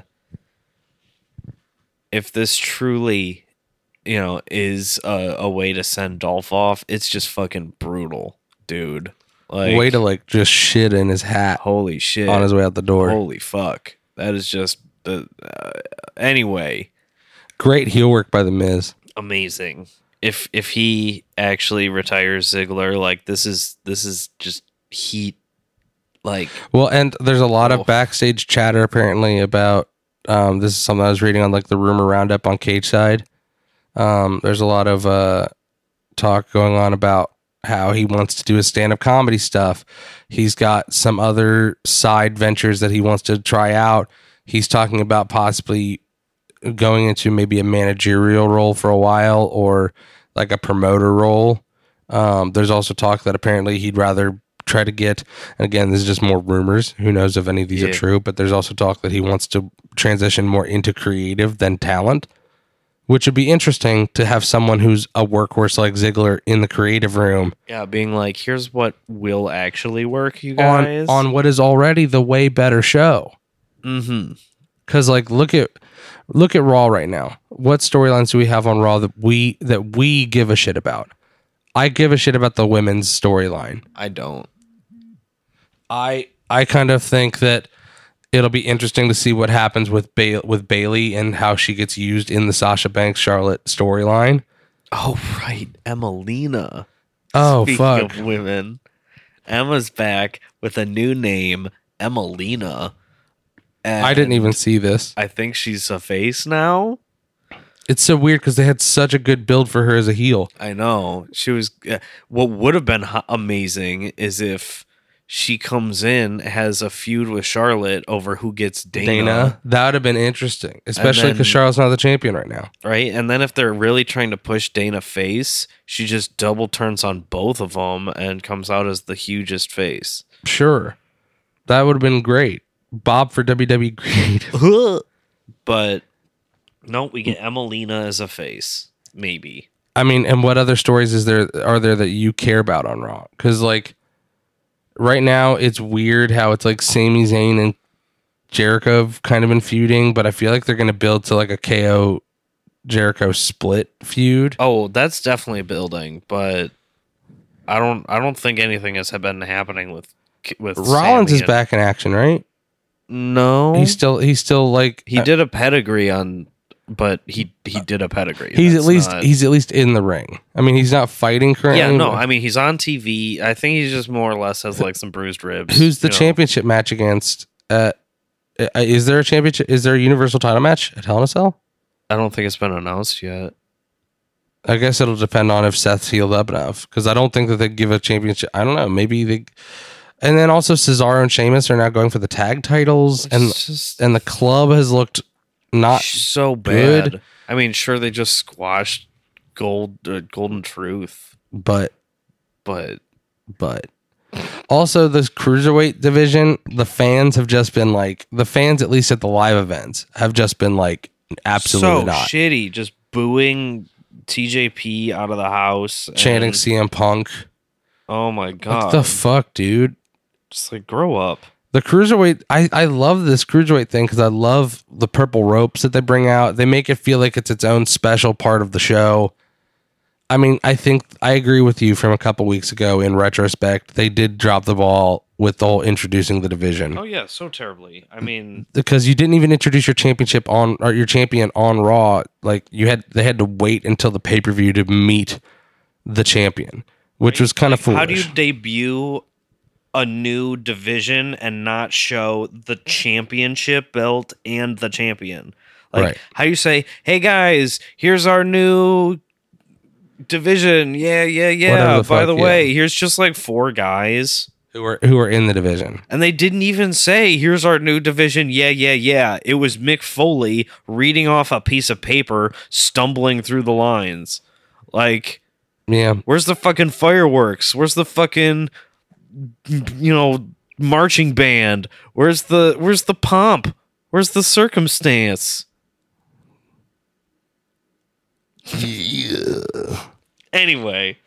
if this truly, you know, is a, a way to send Dolph off, it's just fucking brutal, dude. Like, Way to like just shit in his hat holy shit on his way out the door. Holy fuck. That is just the uh, anyway, Great heel work by the Miz. amazing. If if he actually retires Ziggler, like this is this is just heat. Like Well, and there's a lot Oh. of backstage chatter apparently about um, this is something I was reading on like the rumor roundup on Cage Side. Um, there's a lot of uh, talk going on about how he wants to do his stand-up comedy stuff. He's got some other side ventures that he wants to try out. He's talking about possibly going into maybe a managerial role for a while or like a promoter role. Um, there's also talk that apparently he'd rather try to get, and again, this is just more rumors. Who knows if any of these Yeah. are true, but there's also talk that he wants to transition more into creative than talent, which would be interesting to have someone who's a workhorse like Ziggler in the creative room yeah, being like, here's what will actually work, you on, guys. on what is already the way better show. mm-hmm. Cause like, look at, look at Raw right now. What storylines do we have on Raw that we, that we give a shit about? I give a shit about the women's storyline. I don't. I I kind of think that it'll be interesting to see what happens with ba- with Bailey and how she gets used in the Sasha Banks Charlotte storyline. Oh right, Emelina. Oh Speaking fuck! of women, Emma's back with a new name, Emelina. I didn't And even see this. I think she's a face now. It's so weird because they had such a good build for her as a heel. I know she was. Uh, what would have been ho- amazing is if she comes in, has a feud with Charlotte over who gets Dana, Dana, that would have been interesting, especially then- because Charlotte's not the champion right now. right? And then if they're really trying to push Dana face, she just double turns on both of them and comes out as the hugest face. Sure, that would have been great. Bob for W W E Creative. But no, we get Emelina as a face, maybe. I mean, and what other stories is there are there that you care about on Raw? Because like right now, it's weird how it's like Sami Zayn and Jericho have kind of been feuding, but I feel like they're going to build to like a K O Jericho split feud. Oh, that's definitely building, but I don't. I don't think anything has been happening with with Rollins Sammy is and- back in action, right? No, He's still he's still like he uh, did a pedigree on, but he he did a pedigree. he's That's at least not- he's at least in the ring. I mean, he's not fighting currently. yeah, no. but- I mean, he's on T V. I think he's just more or less has like some bruised ribs. Who's the you know. championship match against? Uh, uh, is there a championship? Is there a universal title match at Hell in a Cell? I don't think it's been announced yet. I guess it'll depend on if Seth's healed up enough, because I don't think that they give a championship. I don't know. Maybe they. And then also Cesaro and Sheamus are now going for the tag titles, and It's just and the club has looked not so good. bad. I mean, sure they just squashed Gold uh, Golden Truth, but but but also this cruiserweight division, the fans have just been like the fans at least at the live events have just been like absolutely so not shitty. Just booing T J P out of the house, chanting and- C M Punk. Oh my god! What the fuck, dude? Just like grow up. The cruiserweight, I, I love this cruiserweight thing because I love the purple ropes that they bring out. They make it feel like it's its own special part of the show. I mean, I think I agree with you from a couple weeks ago. In retrospect, they did drop the ball with the whole introducing the division Oh yeah, so terribly. I mean, because you didn't even introduce your championship on or your champion on Raw. Like you had, they had to wait until the pay per view to meet the champion, which was kind of foolish. how do you debut a new division and not show the championship belt and the champion? Like, Right. how do you say, "Hey guys, here's our new division. Yeah, yeah, yeah. Whatever the By fuck, the yeah. way, here's just like four guys." who are who are in the division? And they didn't even say, "Here's our new division." Yeah, yeah, yeah. It was Mick Foley reading off a piece of paper, stumbling through the lines. Like, Yeah, where's the fucking fireworks? Where's the fucking, you know, marching band? Where's the where's the pomp? Where's the circumstance? Anyway,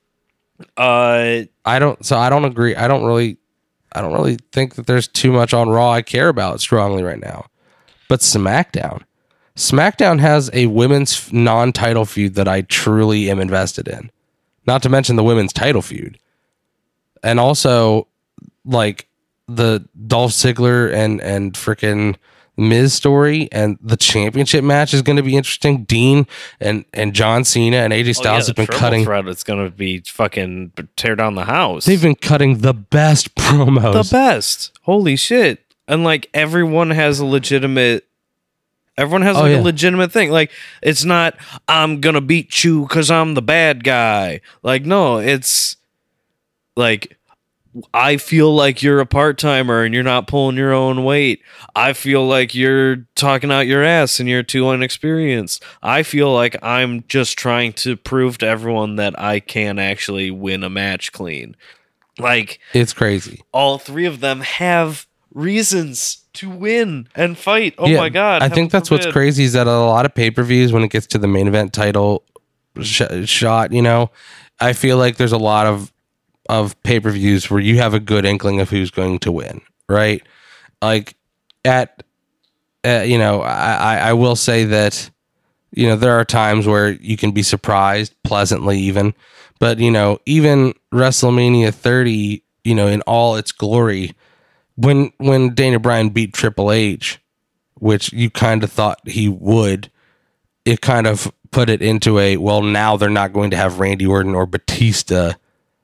uh, I don't. So I don't agree. I don't really. I don't really think that there's too much on Raw I care about strongly right now. But SmackDown, SmackDown has a women's non-title feud that I truly am invested in. Not to mention the women's title feud, and also like the Dolph Ziggler and and freaking Miz story, and the championship match is going to be interesting. Dean and and John Cena and A J Styles oh, yeah, have the been triple cutting. threat. It's gonna be fucking tear down the house. They've been cutting the best promos. the best. Holy shit. And like everyone has a legitimate everyone has Oh, like yeah. a legitimate thing. Like it's not I'm gonna beat you because I'm the bad guy. Like, no, it's like I feel like you're a part-timer and you're not pulling your own weight. I feel like you're talking out your ass and you're too inexperienced. I feel like I'm just trying to prove to everyone that I can actually win a match clean. Like, It's crazy. all three of them have reasons to win and fight. Oh Yeah, my god! I heaven think that's what's forbid. crazy is that a lot of pay-per-views, when it gets to the main event title sh- shot, you know, I feel like there's a lot of of pay-per-views where you have a good inkling of who's going to win, right? Like at, uh, you know, I, I I will say that, you know, there are times where you can be surprised pleasantly even, but you know, even WrestleMania thirty, you know, in all its glory, when when Daniel Bryan beat Triple H, which you kind of thought he would, it kind of put it into a, well, now they're not going to have Randy Orton or Batista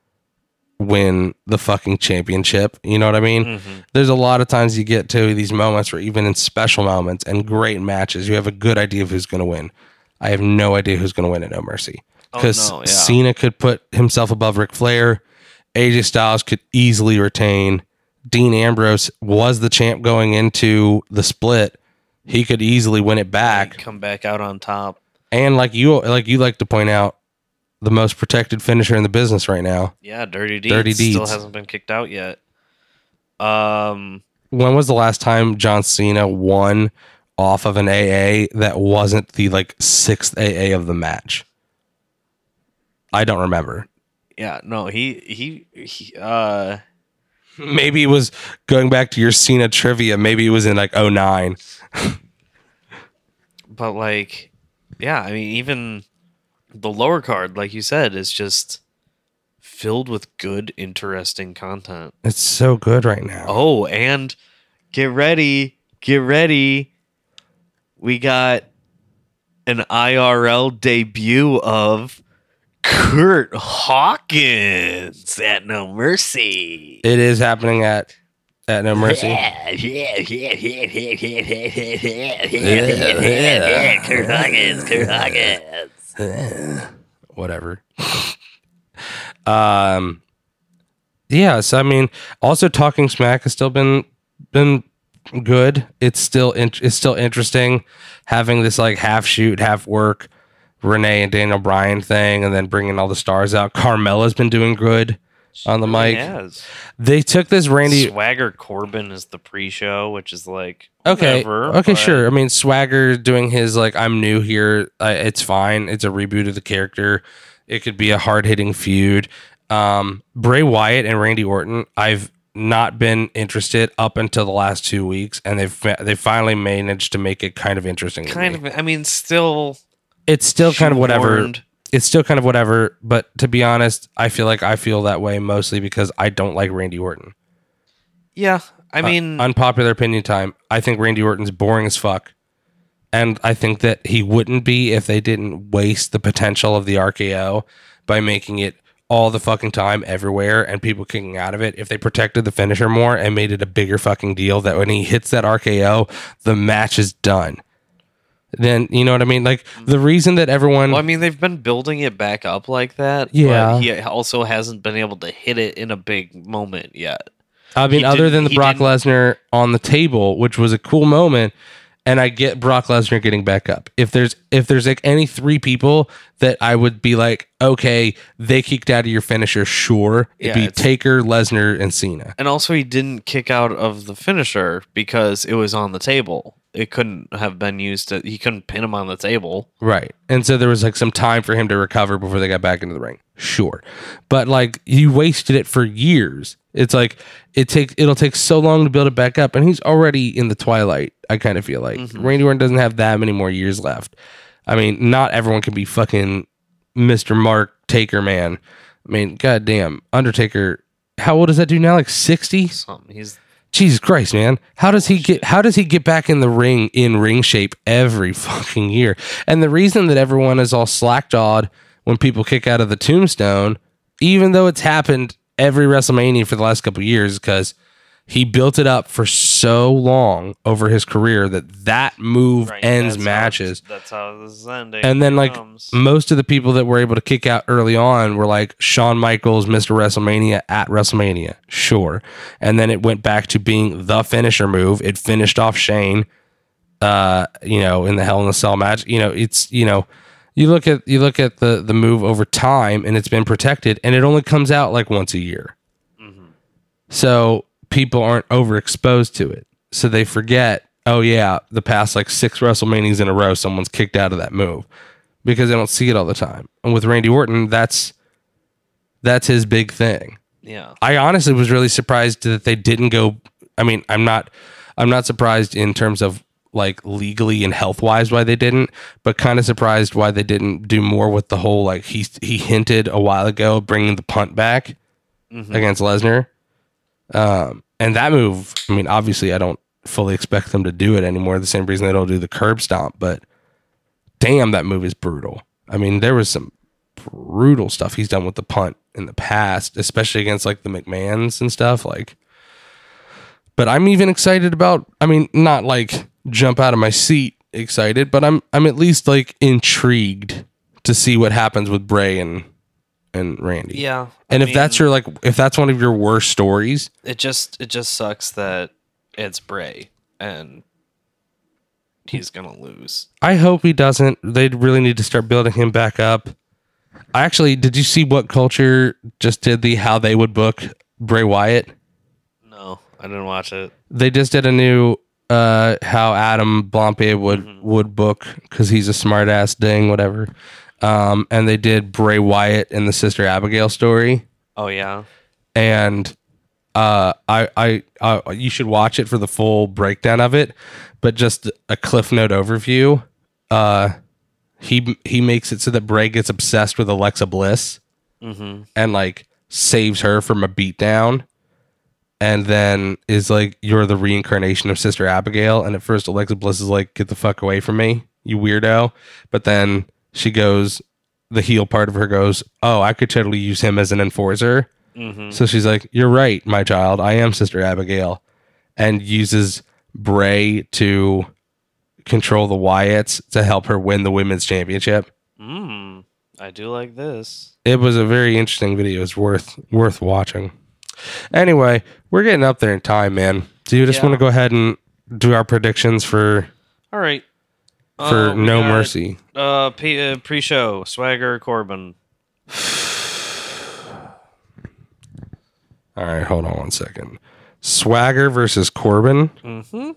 win the fucking championship. You know what I mean? Mm-hmm. There's a lot of times you get to these moments where even in special moments and great matches, you have a good idea of who's going to win. I have no idea who's going to win at No Mercy. Because Oh, no, yeah. Cena could put himself above Ric Flair. A J Styles could easily retain. Dean Ambrose was the champ going into the split. He could easily win it back. Come back out on top. And like you like you like to point out, the most protected finisher in the business right now. Yeah, Dirty Deeds, Dirty still Deeds. hasn't been kicked out yet. Um, When was the last time John Cena won off of an A A that wasn't the like sixth A A of the match? I don't remember. yeah, no, he he he. Uh, Maybe it was going back to your Cena trivia. Maybe it was in like oh nine. but like, yeah, I mean, even the lower card, like you said, is just filled with good, interesting content. It's so good right now. Oh, and get ready, get ready. We got an I R L debut of Kurt Hawkins at No Mercy. It is happening at at No Mercy. Yeah, yeah, yeah, yeah, yeah, yeah, yeah, yeah, yeah, yeah. Kurt Hawkins, Kurt Hawkins. Whatever. um, yeah. So I mean, also Talking Smack has still been been good. It's still in, it's still interesting having this like half shoot, half work Renee and Daniel Bryan thing, and then bringing all the stars out. Carmella's been doing good on the mic. Has. They took this Randy Swagger Corbin is the pre-show, which is like okay, whatever, okay, but- sure. I mean, Swagger doing his like I'm new here. Uh, it's fine. It's a reboot of the character. It could be a hard hitting feud. Um, Bray Wyatt and Randy Orton. I've not been interested up until the last two weeks, and they've they finally managed to make it kind of interesting. Kind of. I mean, still. It's still kind of whatever. shoehorned. It's still kind of whatever. But to be honest, I feel like I feel that way mostly because I don't like Randy Orton. Yeah, I mean, uh, unpopular opinion time. I think Randy Orton's boring as fuck, and I think that he wouldn't be if they didn't waste the potential of the R K O by making it all the fucking time everywhere and people kicking out of it. If they protected the finisher more and made it a bigger fucking deal that when he hits that R K O, the match is done. Then you know what I mean? Like the reason that everyone well, I mean, they've been building it back up like that. Yeah. But he also hasn't been able to hit it in a big moment yet. I mean, He other didn't- than the he Brock didn't- Lesnar on the table, which was a cool moment, and I get Brock Lesnar getting back up. If there's if there's like any three people that I would be like, okay, they kicked out of your finisher, sure, it'd Yeah, be it's- Taker, Lesnar, and Cena. And also, he didn't kick out of the finisher because it was on the table. It couldn't have been used to. He couldn't pin him on the table. Right. And so there was like some time for him to recover before they got back into the ring. Sure. But like you wasted it for years. It's like it takes it'll take so long to build it back up, and he's already in the twilight, I kind of feel like. Mm-hmm. Randy Orton doesn't have that many more years left. I mean, not everyone can be fucking Mister Mark Taker, man. I mean, goddamn. Undertaker, how old does that dude now? Like sixty? Something. He's Jesus Christ, man. How does he get how does he get back in the ring in ring shape every fucking year? And the reason that everyone is all slack-jawed when people kick out of the tombstone, even though it's happened every WrestleMania for the last couple of years, is because he built it up for so long over his career that that move right, ends that's matches. How, that's how this is ending. And then, Here like, comes. most of the people that were able to kick out early on were like Shawn Michaels, Mister WrestleMania at WrestleMania. Sure. And then it went back to being the finisher move. It finished off Shane, uh, you know, in the Hell in a Cell match. You know, it's, you know, you look at, you look at the, the move over time and it's been protected and it only comes out like once a year. Mm-hmm. So people aren't overexposed to it. So they forget, oh yeah, the past like six WrestleManias in a row, someone's kicked out of that move because they don't see it all the time. And with Randy Orton, that's that's his big thing. Yeah. I honestly was really surprised that they didn't go. I mean, I'm not, I'm not surprised in terms of like legally and health wise why they didn't, but kind of surprised why they didn't do more with the whole like he he hinted a while ago bringing the punt back Mhm. against Lesnar. Um, and that move, I mean, obviously, I don't fully expect them to do it anymore. The same reason they don't do the curb stomp, but damn, that move is brutal. I mean, there was some brutal stuff he's done with the punt in the past, especially against like the McMahons and stuff. Like, but I'm even excited about. I mean, not like jump out of my seat excited, but I'm I'm at least like intrigued to see what happens with Bray and and Randy. Yeah. And I if that's mean, your like, if that's one of your worst stories, it just it just sucks that it's Bray and he's gonna lose. I hope he doesn't. They really need to start building him back up. I actually, did you see what Culture just did the how they would book Bray Wyatt? No, I didn't watch it. They just did a new uh, how Adam Blampied would Mhm. would book because he's a smart ass ding, whatever. Um, and they did Bray Wyatt and the Sister Abigail story. Oh yeah. And uh, I, I, I, you should watch it for the full breakdown of it. But just a Cliff Note overview. Uh, he he makes it so that Bray gets obsessed with Alexa Bliss, Mm-hmm. and like saves her from a beatdown, and then is like, you're the reincarnation of Sister Abigail. And at first Alexa Bliss is like, get the fuck away from me, you weirdo. But then she goes, the heel part of her goes, oh, I could totally use him as an enforcer. Mm-hmm. So she's like, you're right, my child, I am Sister Abigail. And uses Bray to control the Wyatts to help her win the women's championship. Mm, I do like this. It was a very interesting video. It's worth worth watching. Anyway, we're getting up there in time, man. Do you just Yeah. want to go ahead and do our predictions for All right. for Uh, we No got, Mercy? Uh, P- uh, pre-show, Swagger, Corbin. All right, hold on one second. Swagger versus Corbin. Mm-hmm.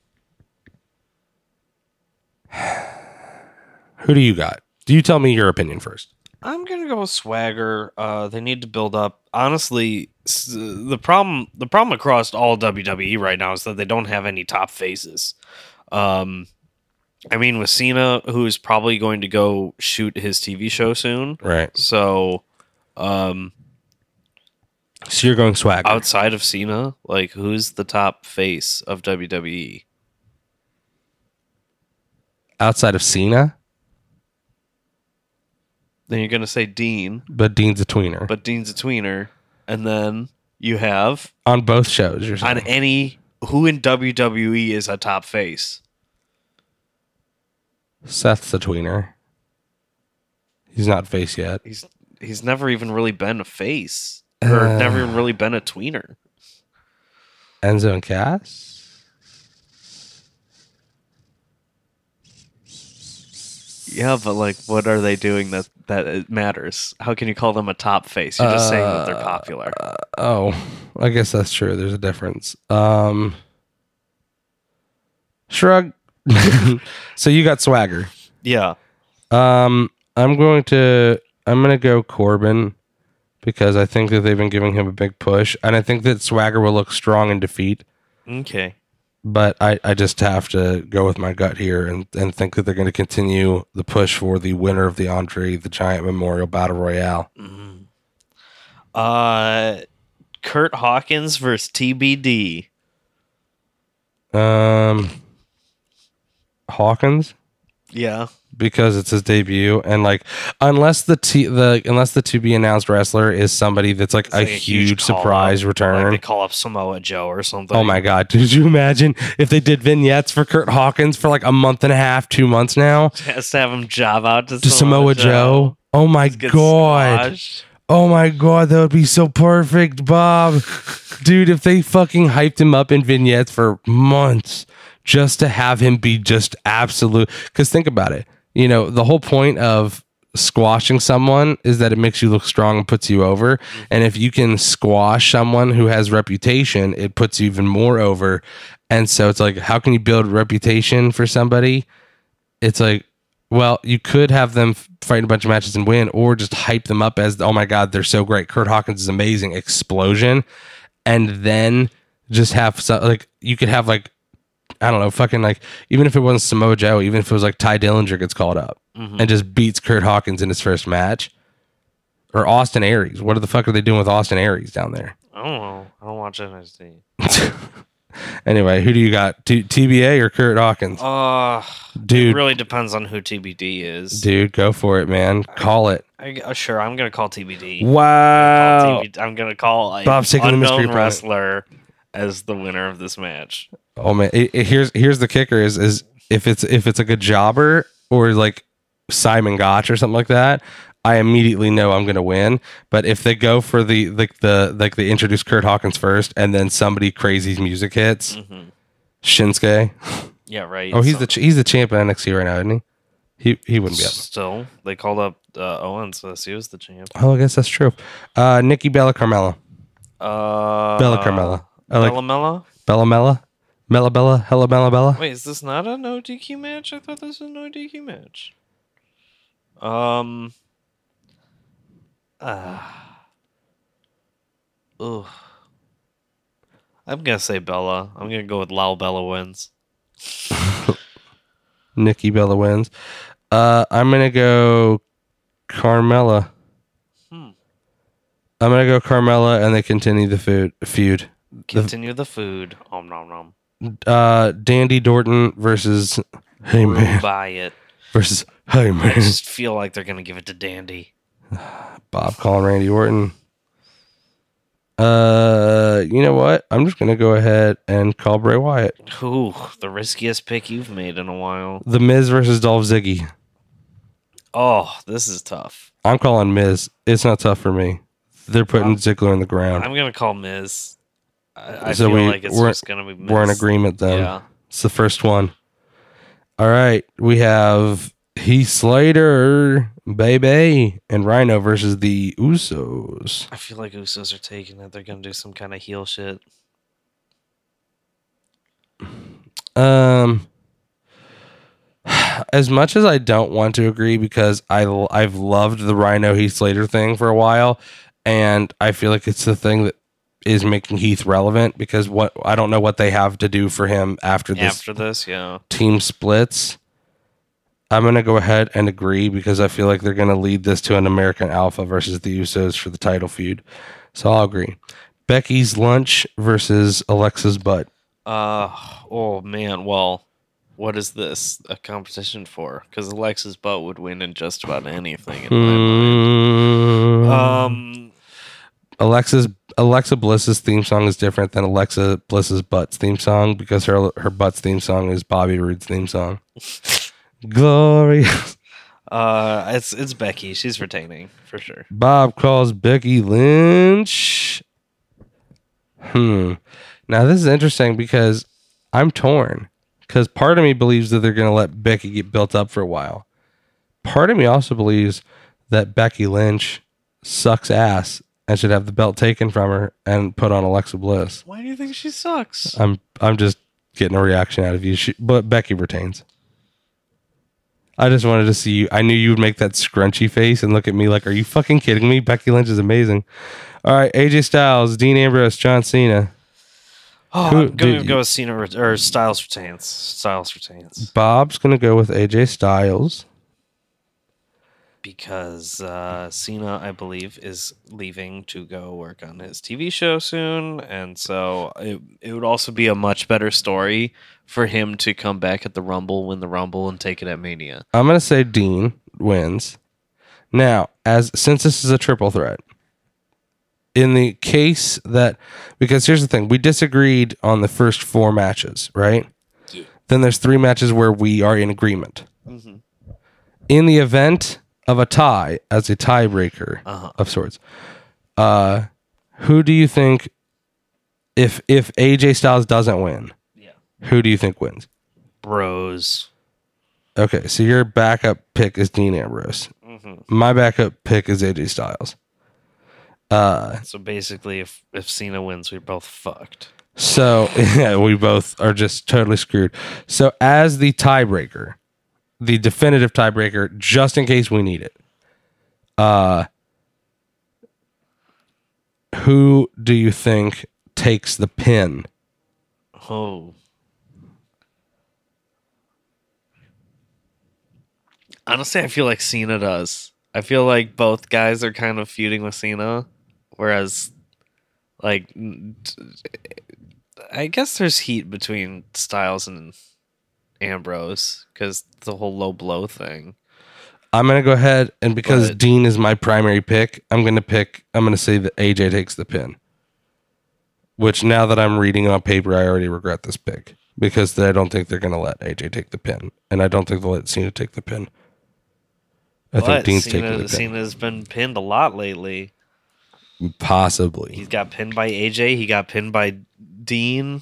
Who do you got? Do you tell me your opinion first? I'm gonna go with Swagger. Uh, they need to build up. Honestly, s- the problem the problem across all W W E right now is that they don't have any top faces. Um, I mean, with Cena, who's probably going to go shoot his T V show soon. Right. So, um, So you're going Swagger. outside of Cena, like who's the top face of W W E? Outside of Cena, Then you're gonna say Dean, but Dean's a tweener. but Dean's a tweener, and then you have On both shows, you're on saying. any who in W W E is a top face. Seth's a tweener. He's not face yet. He's he's never even really been a face, or Uh. never even really been a tweener. Enzo and Cass? Yeah, but like, what are they doing that that it matters? How can you call them a top face? You're just saying that they're popular. Oh, I guess that's true. There's a difference. Um, shrug. So you got Swagger. Yeah, Um, I'm going to I'm going to go Corbin because I think that they've been giving him a big push, and I think that Swagger will look strong in defeat. okay. But I, I just have to go with my gut here and, and think that they're going to continue the push for the winner of the Andre the Giant Memorial Battle Royale. Uh, Kurt Hawkins versus T B D. Um, Hawkins. Yeah, Because it's his debut, and like unless the t the unless the to be announced wrestler is somebody that's like, It's a, like huge, call surprise up. return. Like they call up Samoa Joe or something. Oh my god! Did you imagine if they did vignettes for Kurt Hawkins for like a month and a half, two months now? Has to have him job out to, To Samoa Joe. Oh my Get god! squashed. Oh my god, that would be so perfect, Bob. Dude, if they fucking hyped him up in vignettes for months just to have him be just absolute. Because think about it. You know, the whole point of squashing someone is that it makes you look strong and puts you over. And if you can squash someone who has reputation, it puts you even more over. And so it's like, how can you build reputation for somebody? It's like, well, you could have them fight a bunch of matches and win, or just hype them up as, oh my God, they're so great. Kurt Hawkins is amazing. Explosion. And then just have some, like, you could have like, I don't know, fucking like, even if it wasn't Samoa Joe, even if it was like Ty Dillinger gets called up Mm-hmm. and just beats Kurt Hawkins in his first match, or Austin Aries. What the fuck are they doing with Austin Aries down there? I don't know. I don't watch N X T. Anyway, who do you got? T- TBA or Kurt Hawkins? Uh, Dude. it really depends on who T B D is. Dude, go for it, man. Call it. I, uh, sure, I'm gonna call T B D. Wow. Call T B D. I'm gonna call a Bob's taking the mystery unknown point. wrestler as the winner of this match. Oh man, it, it- here's here's the kicker: is is if it's if it's like a jobber or like Simon Gotch or something like that, I immediately know I'm gonna win. But if they go for the like the like they introduce Kurt Hawkins first, and then somebody crazy's music hits, Mm-hmm. Shinsuke. Yeah, right. Oh, he's So- the ch- he's the champ in N X T right now, isn't he? He he wouldn't be up. Still, they called up uh, Owens, so he was the champ. Oh, I guess that's true. Uh, Nikki Bella Carmella, Uh, Bella Carmella. I like Bella Mella? Bella Mella, Mella Bella, Hella Bella Bella. Wait, is this not a no D Q match? I thought this was a no D Q match. Um. Ah. Ugh. I'm gonna say Bella. I'm gonna go with Lal Bella wins. Nikki Bella wins. Uh, I'm gonna go Carmella. Hmm. I'm gonna go Carmella, and they continue the food feud. Continue the food. Om nom nom. Uh, Dandy Dorton versus Hey Man Buy it. versus Hey I Man. just feel like they're gonna give it to Dandy. Bob calling Randy Orton. Uh, you know what? I'm just gonna go ahead and call Bray Wyatt. Ooh, the riskiest pick you've made in a while. The Miz versus Dolph Ziggler. Oh, this is tough. I'm calling Miz. It's not tough for me. They're putting Um, Ziggler in the ground. I'm gonna call Miz. I, I So feel we- like it's we're- just gonna be Miz. We're in agreement then. Yeah. It's the first one. All right. We have Heath Slater, Baby, and Rhino versus the Usos. I feel like Usos are taking it. They're gonna do some kind of heel shit. Um, as much as I don't want to agree because I l- I've loved the Rhino Heath Slater thing for a while, and I feel like it's the thing that is making Heath relevant because what I don't know what they have to do for him after this After this, yeah. team splits. I'm gonna go ahead and agree because I feel like they're gonna lead this to an American Alpha versus the Usos for the title feud, so I'll agree. Becky's lunch versus Alexa's butt. Uh oh man. Well, what is this a competition for? Because Alexa's butt would win in just about anything. In my Mm, mind. Um. Alexa's Alexa Bliss's theme song is different than Alexa Bliss's butt's theme song because her her butt's theme song is Bobby Roode's theme song. Glorious. Uh. It's it's Becky. She's retaining for sure. Bob calls Becky Lynch. Hmm. Now this is interesting because I'm torn. Because part of me believes that they're going to let Becky get built up for a while. Part of me also believes that Becky Lynch sucks ass and should have the belt taken from her and put on Alexa Bliss. Why do you think she sucks? I'm I'm just getting a reaction out of you. She, but Becky retains. I just wanted to see you. I knew you would make that scrunchy face and look at me like, are you fucking kidding me? Becky Lynch is amazing. All right, A J Styles, Dean Ambrose, John Cena. Oh, Who- I'm going do- to go with Cena ret- or Styles retains. Styles retains Bob's going to go with A J Styles. because uh, Cena, I believe, is leaving to go work on his T V show soon, and so it it would also be a much better story for him to come back at the Rumble, win the Rumble, and take it at Mania. I'm going to say Dean wins. Now, as since this is a triple threat, in the case that, because here's the thing, we disagreed on the first four matches, right? Yeah. Then there's three matches where we are in agreement. Mhm. In the event of a tie, as a tiebreaker Uh-huh. of sorts, uh, who do you think, if if A J Styles doesn't win, Yeah. who do you think wins? Bros. Okay, so your backup pick is Dean Ambrose. Mhm. My backup pick is A J Styles. Uh, So basically, if if Cena wins, we're both fucked. so yeah, we both are just totally screwed. So as the tiebreaker, the definitive tiebreaker, just in case we need it, uh, who do you think takes the pin? Oh. Honestly, I feel like Cena does. I feel like both guys are kind of feuding with Cena, whereas, like, n- t- I guess there's heat between Styles and Ambrose because the whole low blow thing. I'm gonna go ahead and because But- Dean is my primary pick, I'm gonna pick. I'm gonna say that A J takes the pin. Which now that I'm reading it on paper, I already regret this pick because I don't think they're gonna let A J take the pin, and I don't think they'll let Cena take the pin. I think But Dean's Cena, taking the pin. Cena's been pinned a lot lately. Possibly. He's got pinned by A J. He got pinned by Dean.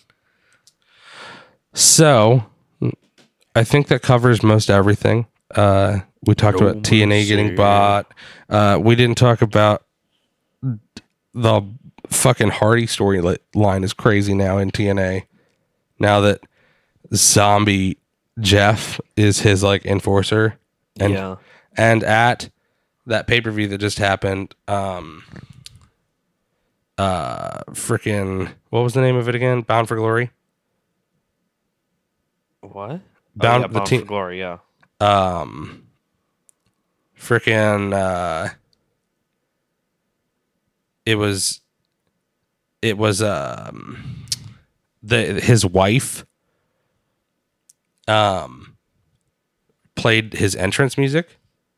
So, I think that covers most everything. Uh, we talked No about T N A getting mercy. bought. Uh, we didn't talk about the fucking Hardy storyline is crazy now in T N A. Now that Zombie Jeff is his like enforcer, and yeah. and at that pay per view that just happened, um, uh, freaking what was the name of it again? Bound for Glory. What? Bound- oh, yeah, the Bound team- for Glory, yeah. um freaking uh it was it was um the his wife um played his entrance music,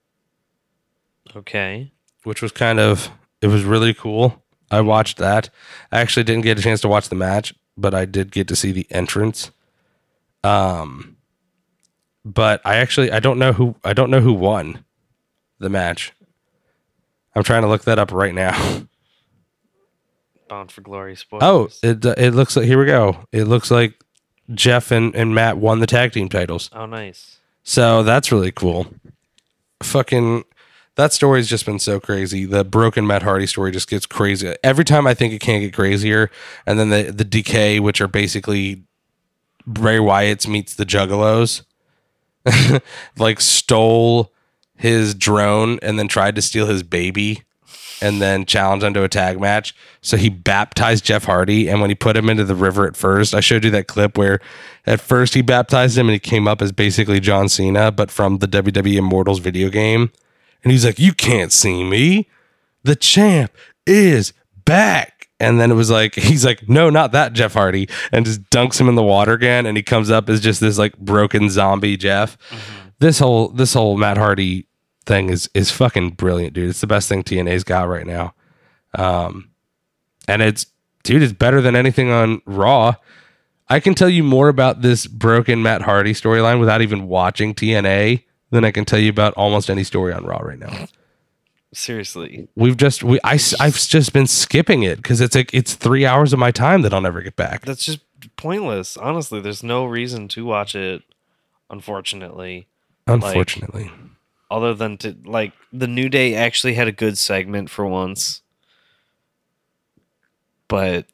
Okay. which was kind of it was really cool. I watched that. I actually didn't get a chance to watch the match, but I did get to see the entrance. Um but I actually I don't know who I don't know who won the match. I'm trying to look that up right now. Bound for Glory spoilers. Oh, it uh, it looks like here we go. It looks like Jeff and, and Matt won the tag team titles. Oh, nice. So that's really cool. Fucking that story's just been so crazy. The broken Matt Hardy story just gets crazy. Every time I think it can't get crazier, and then the the D K, which are basically Bray Wyatt's meets the Juggalos, like stole his drone and then tried to steal his baby and then challenged him to a tag match. So he baptized Jeff Hardy, and when he put him into the river at first, I showed you that clip where at first he baptized him and he came up as basically John Cena, but from the W W E Immortals video game. And he's like, "You can't see me. The champ is back." And then it was like, he's like, "No, not that Jeff Hardy," and just dunks him in the water again. And he comes up as just this like broken zombie Jeff. Mm-hmm. This whole, this whole Matt Hardy thing is, is fucking brilliant, dude. It's the best thing T N A's got right now. Um, and it's, dude, it's better than anything on Raw. I can tell you more about this broken Matt Hardy storyline without even watching T N A than I can tell you about almost any story on Raw right now. Seriously. We've just, we, I, I've just been skipping it because it's like, it's three hours of my time that I'll never get back. That's just pointless. Honestly, there's no reason to watch it, unfortunately. Unfortunately. Like, other than to, like, the New Day actually had a good segment for once. But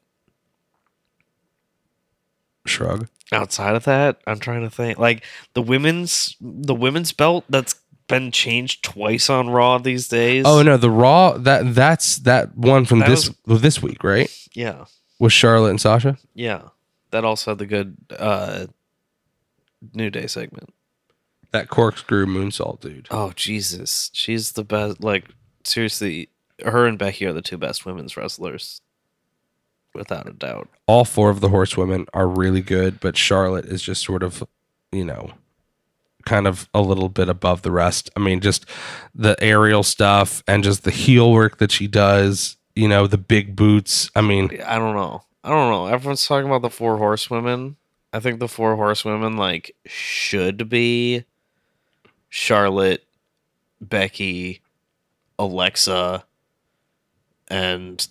shrug. Outside of that, I'm trying to think. Like, the women's the women's belt that's been changed twice on Raw these days. Oh no, the Raw that that's that one from That this this week, right? Yeah. With Charlotte and Sasha? Yeah. That also had the good uh, New Day segment. That corkscrew moonsault, dude. Oh, Jesus. She's the best. Like, seriously, her and Becky are the two best women's wrestlers. Without a doubt. All four of the horsewomen are really good, but Charlotte is just sort of, you know, kind of a little bit above the rest. I mean, just the aerial stuff and just the heel work that she does, you know, the big boots. I mean, I don't know. I don't know. Everyone's talking about the four horsewomen. I think the four horsewomen, like, should be Charlotte, Becky, Alexa, and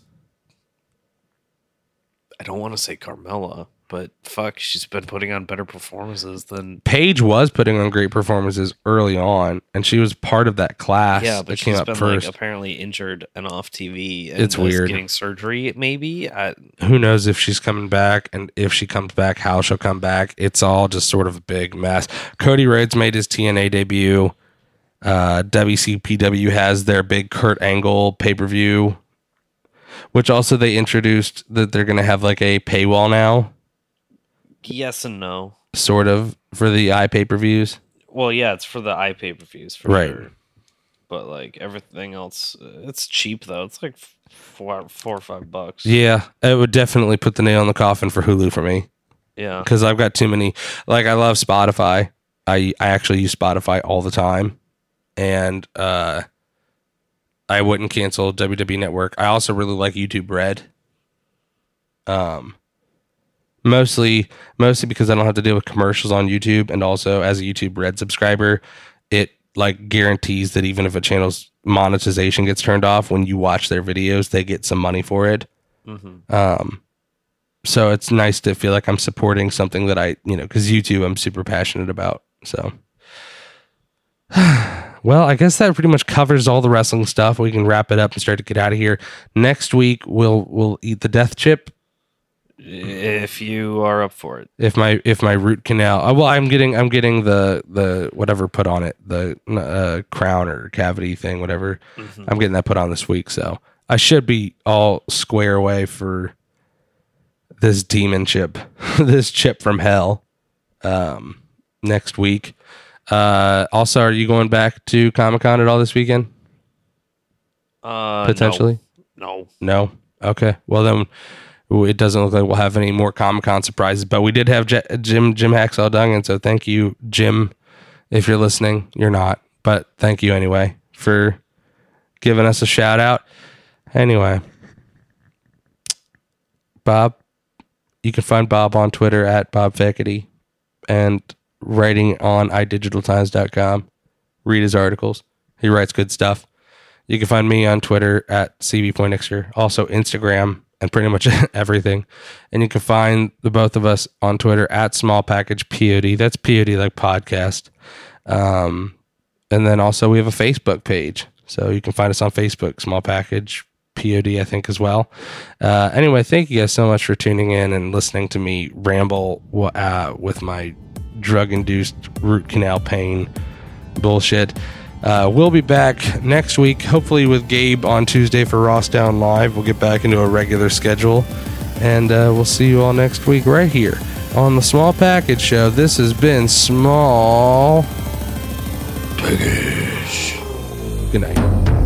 I don't want to say Carmella, but fuck, she's been putting on better performances than Paige was putting on great performances early on, and she was part of that class. Yeah, but that she's came up been first. like apparently injured and off T V. And It's is weird. Getting surgery, maybe. I, Who knows if she's coming back, and if she comes back, how she'll come back. It's all just sort of a big mess. Cody Rhodes made his T N A debut. Uh, W C P W has their big Kurt Angle pay-per-view, which also they introduced that they're going to have like a paywall now, yes and no. sort of, for the i pay-per-views. Well, yeah, it's for the i pay per views for Right. sure. But like everything else, uh, it's cheap though. It's like four, four or five bucks. Yeah, it would definitely put the nail in the coffin for Hulu for me. Yeah, Because I've got too many. Like, I love Spotify. I I actually use Spotify all the time, and uh, I wouldn't cancel W W E Network. I also really like YouTube Red. Um, mostly mostly because I don't have to deal with commercials on YouTube, and also as a YouTube Red subscriber, it like guarantees that even if a channel's monetization gets turned off, when you watch their videos, they get some money for it. mm-hmm. Um, so it's nice to feel like I'm supporting something that I, you know, because YouTube I'm super passionate about. So, well, I guess that pretty much covers all the wrestling stuff. We can wrap it up and start to get out of here. Next week we'll we'll eat the death chip if you are up for it. if my if my root canal. Uh, well, I'm getting I'm getting the the whatever put on it, the uh, crown or cavity thing, whatever. Mm-hmm. I'm getting that put on this week, so I should be all square away for this demon chip, this chip from hell, um, next week. Uh, also, are you going back to Comic-Con at all this weekend? Uh, Potentially? No. No? Okay. Well, then it doesn't look like we'll have any more Comic-Con surprises, but we did have J- Jim Jim Hacksaw Duggan, so thank you, Jim. If you're listening, you're not, but thank you anyway for giving us a shout out. Anyway, Bob, you can find Bob on Twitter at Bob Feckety and writing on i digital times dot com. Read his articles. He writes good stuff. You can find me on Twitter at C B Poindexter, also Instagram and pretty much everything. And you can find the both of us on Twitter at Small Package P O D. That's P O D like podcast. Um, and then also we have a Facebook page. So you can find us on Facebook, Small Package P O D, I think, as well. Uh, anyway, thank you guys so much for tuning in and listening to me ramble uh, with my drug-induced root canal pain bullshit. Uh, we'll be back next week, hopefully with Gabe on Tuesday for Ross Down Live. We'll get back into a regular schedule, and uh, we'll see you all next week right here on the Small Package Show. This has been Small Package. Good night.